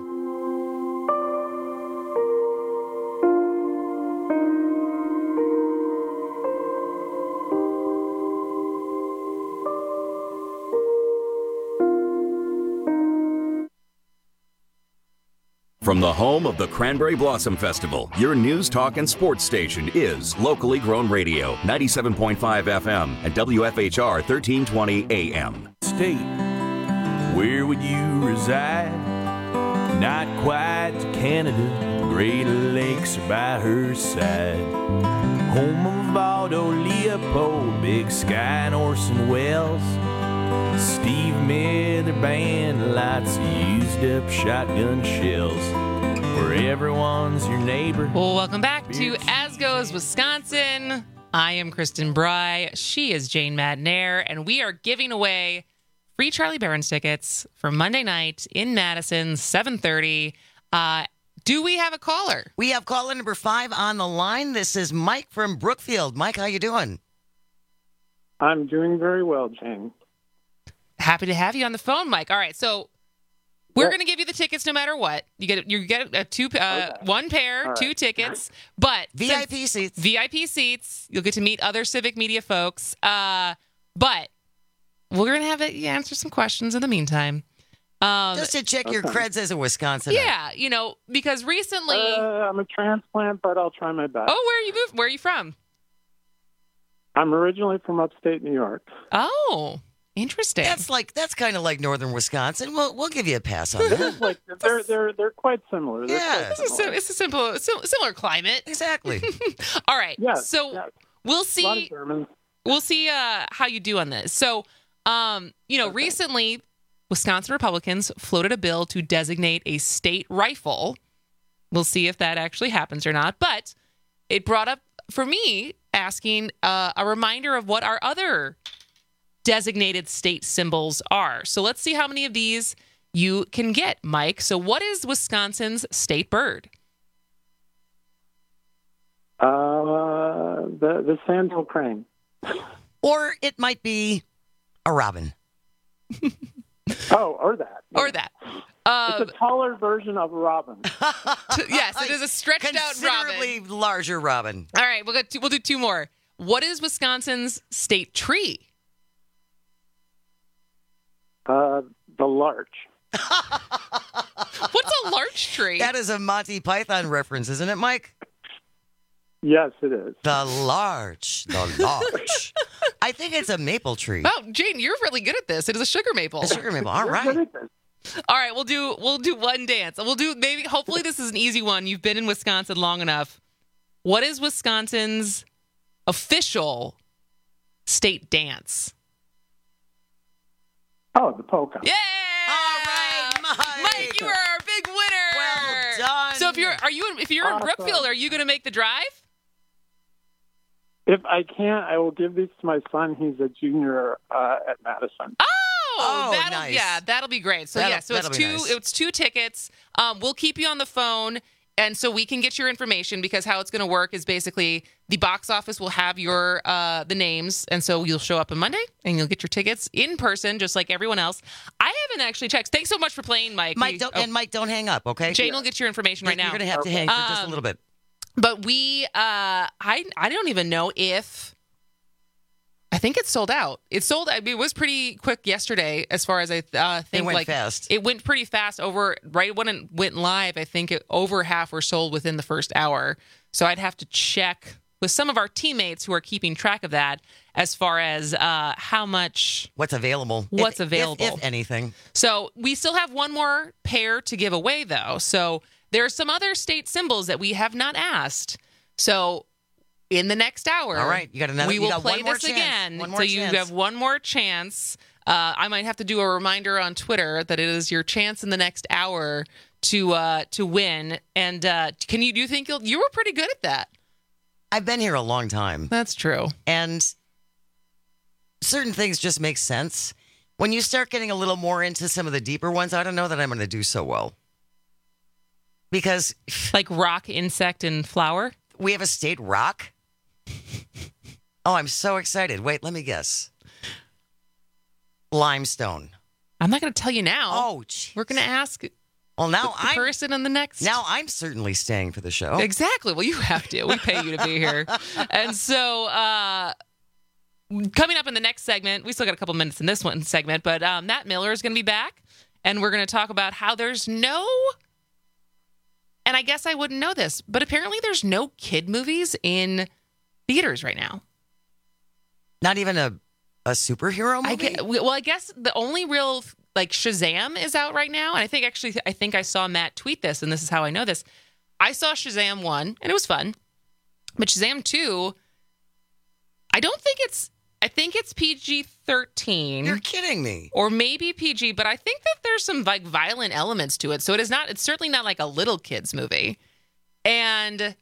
From the home of the Cranberry Blossom Festival, your news, talk, and sports station is Locally Grown Radio, ninety-seven point five F M and W F H R thirteen twenty A M. State, where would you reside? Not quite to Canada, Great Lakes are by her side. Home of Aldo Leopold, Big Sky and Orson Welles. Steve Miller Band, lots of used up shotgun shells. Where everyone's your neighbor. Well, welcome back to As Goes Wisconsin. I am Kristen Bry. She is Jane Madnair, and we are giving away free Charlie Barron's tickets for Monday night in Madison, seven thirty. Uh, do we have a caller? We have caller number five on the line. This is Mike from Brookfield. Mike, how you doing? I'm doing very well, Jane. Happy to have you on the phone, Mike. All right, so we're Yes. going to give you the tickets no matter what. You get you get a two uh, Okay. one pair, All right. two tickets, but V I P seats. V I P seats. You'll get to meet other Civic Media folks. Uh, but we're going to have you answer some questions in the meantime. Um, Just to check your Okay. creds as a Wisconsinite. yeah, you know, because recently. Uh, I'm a transplant, but I'll try my best. oh, where are you moved? Where are you from? I'm originally from upstate New York. Oh, interesting. That's like that's kind of like northern Wisconsin. We'll we'll give you a pass on that. like they're they're they're quite similar. They're Yeah. quite This is similar. sim- it's a simple, sim- similar climate. Exactly. All right. Yes, So yes. we'll A lot of see. Germans. We'll see uh, how you do on this. So, um, you know, recently, Wisconsin Republicans floated a bill to designate a state rifle. We'll see if that actually happens or not. But it brought up, for me, asking uh, a reminder of what our other designated state symbols are. So let's see how many of these you can get, Mike. So what is Wisconsin's state bird? Uh, the the sandhill crane. Or it might be a robin. Oh, or that. Or that. Uh, It's a taller version of a robin. yes, it is a stretched out robin. Considerably larger robin. All right, we'll get two, we'll do two more. What is Wisconsin's state tree? Uh, the larch. What's a larch tree? That is a Monty Python reference, isn't it, Mike? Yes, it is. The larch. The larch. I think it's a maple tree. Oh, Jane, you're really good at this. It is a sugar maple. A sugar maple. All right. All right, we'll do we'll do one dance. We'll do maybe hopefully this is an easy one. You've been in Wisconsin long enough. What is Wisconsin's official state dance? Oh, the polka. Yeah! All right, Mike. Mike, you are our big winner. Well done. So if you're are you if you're in Awesome. Brookfield, are you going to make the drive? If I can, I will give these to my son. He's a junior uh, at Madison. Oh, Oh, that'll, nice. yeah, that'll be great. So That'll- yeah, so it's that'll be two nice. it's two tickets. Um, we'll keep you on the phone, and so we can get your information because how it's going to work is basically the box office will have your uh, the names, and so you'll show up on Monday and you'll get your tickets in person, just like everyone else. I haven't actually checked. Thanks so much for playing, Mike. Mike, We- don't, oh, and Mike, don't hang up, okay? Jane will get your information right now. You're going to have to hang for just a Um, little bit. But we, uh, I, I don't even know if. I think it's sold out. It sold. I mean, it was pretty quick yesterday, as far as I uh, think. went like, fast. It went pretty fast. Over right when it went live, I think it, over half were sold within the first hour. So I'd have to check with some of our teammates who are keeping track of that, as far as uh, how much, What's available? what's If- if- available, if anything. So we still have one more pair to give away, though. So there are some other state symbols that we have not asked. So in the next hour, All right, you got another- we you will got play one more this chance. again. One more so you chance. have one more chance. Uh, I might have to do a reminder on Twitter that it is your chance in the next hour to uh, to win. And uh, can you do you think you'll? You were pretty good at that. I've been here a long time. That's true. And certain things just make sense. When you start getting a little more into some of the deeper ones, I don't know that I'm going to do so well. Because like rock, insect, and flower. We have a state rock. Oh, I'm so excited. Wait, let me guess. Limestone. I'm not going to tell you now. Oh, geez. We're going to ask. Well, now the, the I'm person on the next. Now I'm certainly staying for the show. Exactly. Well, you have to. We pay you to be here. And so, uh, coming up in the next segment, we still got a couple minutes in this one segment, but um, Matt Miller is going to be back, and we're going to talk about how there's no. And I guess I wouldn't know this, but apparently there's no kid movies in theaters right now. Not even a a superhero movie? I get, well, I guess the only real, like, Shazam is out right now. And I think actually, I think I saw Matt tweet this, and this is how I know this. I saw Shazam one, and it was fun. But Shazam two, I don't think it's, I think it's P G thirteen. You're kidding me. Or maybe P G, but I think that there's some, like, violent elements to it. So it is not, it's certainly not like a little kid's movie. And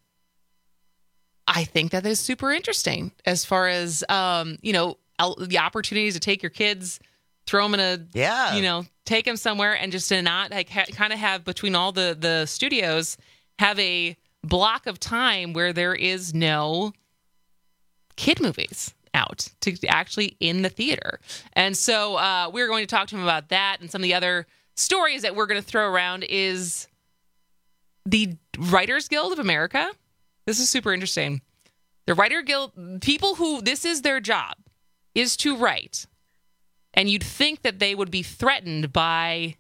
I think that is super interesting as far as, um, you know, the opportunities to take your kids, throw them in a, yeah, you know, take them somewhere, and just to not like ha- kind of have between all the the studios have a block of time where there is no kid movies out to actually in the theater. And so uh, we're going to talk to him about that, and some of the other stories that we're going to throw around is the Writers Guild of America. This is super interesting. The Writer Guild, people who this is their job, is to write. And you'd think that they would be threatened by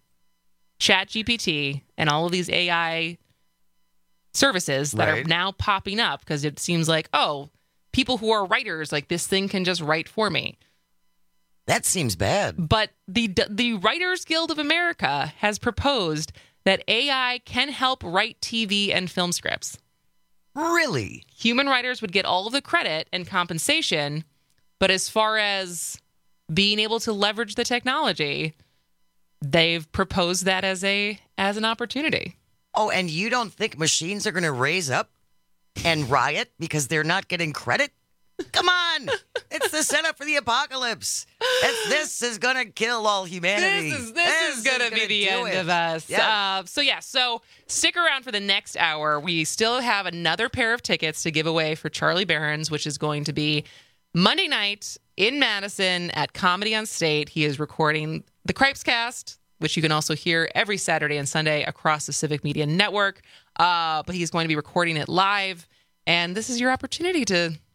ChatGPT and all of these A I services that Right. are now popping up, because it seems like, oh, people who are writers, like this thing can just write for me. That seems bad. But the the Writers Guild of America has proposed that A I can help write T V and film scripts. Really? Human writers would get all of the credit and compensation, but as far as being able to leverage the technology, they've proposed that as a as an opportunity. Oh, and you don't think machines are going to raise up and riot because they're not getting credit? Come on. It's the setup for the apocalypse. It's, this is going to kill all humanity. This is this, is going to be the end it. of us. Yeah. Uh, so yeah, so stick around for the next hour. We still have another pair of tickets to give away for Charlie Barron's, which is going to be Monday night in Madison at Comedy on State. He is recording the Cripes Cast, which you can also hear every Saturday and Sunday across the Civic Media Network. Uh, but he's going to be recording it live, and this is your opportunity to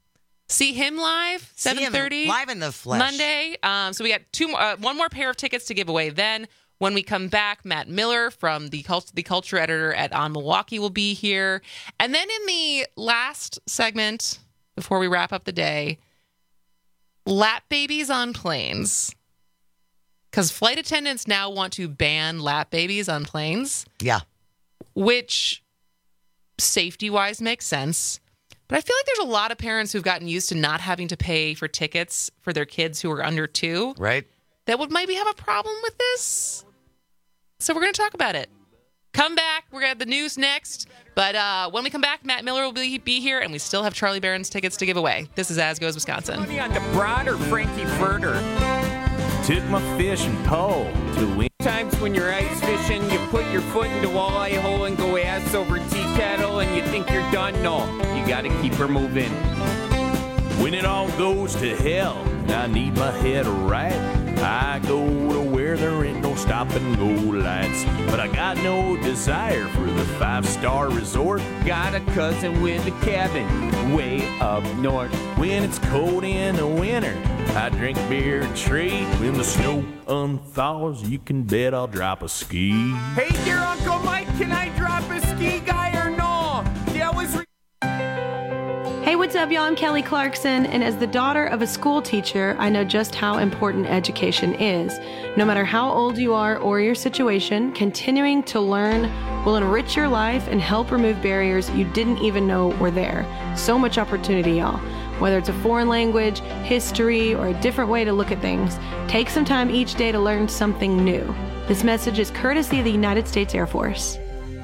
see him live, seven thirty. Live in the flesh. Monday. Um, so we got two, more, uh, one more pair of tickets to give away then. When we come back, Matt Miller from the cult- the culture editor at On Milwaukee will be here. And then in the last segment, before we wrap up the day, lap babies on planes. Because flight attendants now want to ban lap babies on planes. Yeah. Which, safety-wise, makes sense. But I feel like there's a lot of parents who've gotten used to not having to pay for tickets for their kids who are under two. Right. That would maybe have a problem with this. So we're going to talk about it. Come back. We're going to have the news next. But uh, when we come back, Matt Miller will be, be here, and we still have Charlie Barron's tickets to give away. This is As Goes Wisconsin. Money on DeBrod or Frankie Furter? Took my fishing pole to the wind. Times when you're ice fishing, you put your foot into walleye hole and go ass over tea kettle, and you think you're done. No, you got to keep her moving. When it all goes to hell, I need my head right. I go to where there ain't no stop and go lights. But I got no desire for the five-star resort. Got a cousin with a cabin way up north. When it's cold in the winter, I drink beer and trade. When the snow unthaws, you can bet I'll drop a ski. Hey dear Uncle Mike, can I drop a ski guy or no? That was... Re- Hey, what's up, y'all? I'm Kelly Clarkson, and as the daughter of a school teacher, I know just how important education is. No matter how old you are or your situation, continuing to learn will enrich your life and help remove barriers you didn't even know were there. So much opportunity, y'all. Whether it's a foreign language, history, or a different way to look at things, take some time each day to learn something new. This message is courtesy of the United States Air Force.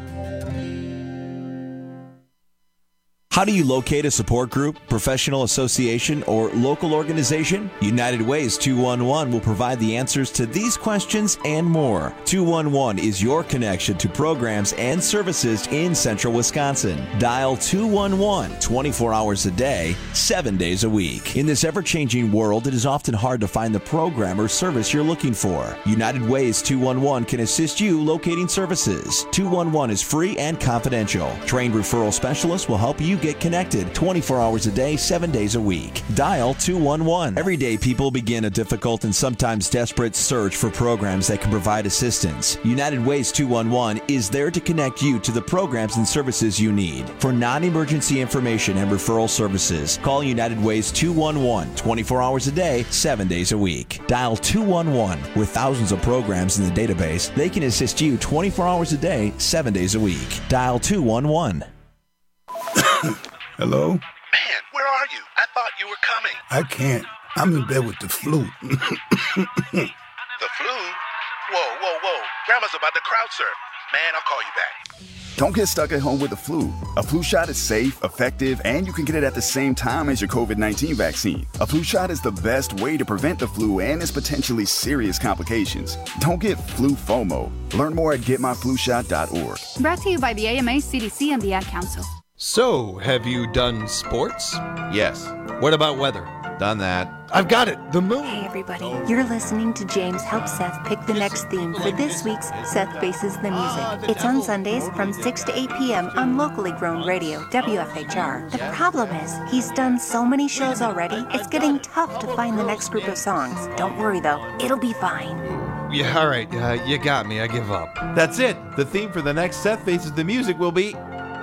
How do you locate a support group, professional association, or local organization? United Ways two one one will provide the answers to these questions and more. two one one is your connection to programs and services in central Wisconsin. Dial two one one twenty-four hours a day, seven days a week. In this ever-changing world, it is often hard to find the program or service you're looking for. United Ways two one one can assist you locating services. two one one is free and confidential. Trained referral specialists will help you get connected twenty-four hours a day, seven days a week. Dial two one one. Every day, people begin a difficult and sometimes desperate search for programs that can provide assistance. United Ways two one one is there to connect you to the programs and services you need. For non-emergency information and referral services, call United Ways two one one twenty-four hours a day, seven days a week. Dial two one one. With thousands of programs in the database, they can assist you twenty-four hours a day, seven days a week. Dial two one one. Hello? Man, where are you? I thought you were coming. I can't. I'm in bed with the flu. The flu? Whoa, whoa, whoa. Grandma's about to crowd surf. Man, I'll call you back. Don't get stuck at home with the flu. A flu shot is safe, effective, and you can get it at the same time as your covid nineteen vaccine. A flu shot is the best way to prevent the flu and its potentially serious complications. Don't get flu FOMO. Learn more at get my flu shot dot org. Brought to you by the A M A, C D C, and the Ad Council. So, have you done sports? Yes. What about weather? Done that. I've got it. The moon. Hey, everybody. You're listening to James help Seth pick the next theme for this week's Seth Faces the Music. It's on Sundays from six to eight p.m. on locally grown radio, W F H R. The problem is, he's done so many shows already, it's getting tough to find the next group of songs. Don't worry, though. It'll be fine. Yeah, all right. Uh, you got me. I give up. That's it. The theme for the next Seth Faces the Music will be...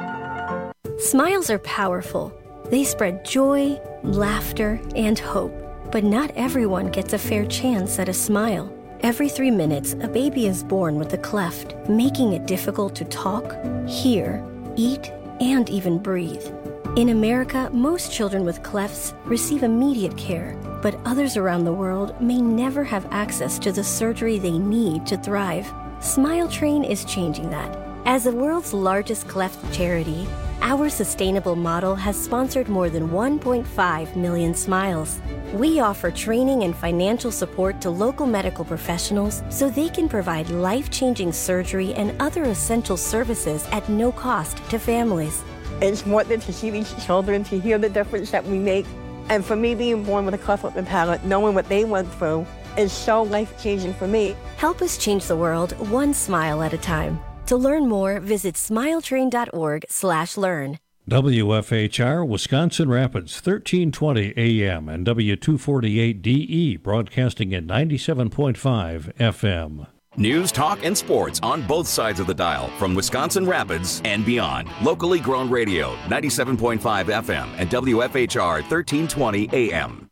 Smiles are powerful. They spread joy, laughter, and hope. But not everyone gets a fair chance at a smile. Every three minutes, a baby is born with a cleft, making it difficult to talk, hear, eat, and even breathe. In America, most children with clefts receive immediate care, but others around the world may never have access to the surgery they need to thrive. Smile Train is changing that. As the world's largest cleft charity, our sustainable model has sponsored more than one point five million smiles. We offer training and financial support to local medical professionals so they can provide life-changing surgery and other essential services at no cost to families. It's more than to see these children, to hear the difference that we make. And for me, being born with a cleft lip and palate, knowing what they went through, is so life-changing for me. Help us change the world one smile at a time. To learn more, visit smiletrain.org slash learn. W F H R, Wisconsin Rapids, thirteen twenty A M and W two forty-eight D E, broadcasting at ninety-seven point five F M. News, talk, and sports on both sides of the dial from Wisconsin Rapids and beyond. Locally grown radio, ninety-seven point five F M and W F H R thirteen twenty A M.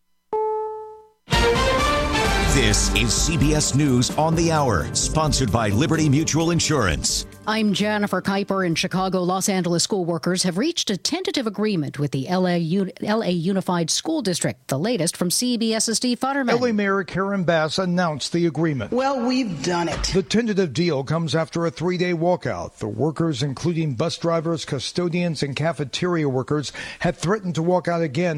This is C B S News on the Hour, sponsored by Liberty Mutual Insurance. I'm Jennifer Kuiper. In Chicago, Los Angeles school workers have reached a tentative agreement with the L A, U- L A Unified School District. The latest from CBS's Steve Futterman. L A Mayor Karen Bass announced the agreement. Well, we've done it. The tentative deal comes after a three-day walkout. The workers, including bus drivers, custodians, and cafeteria workers, had threatened to walk out again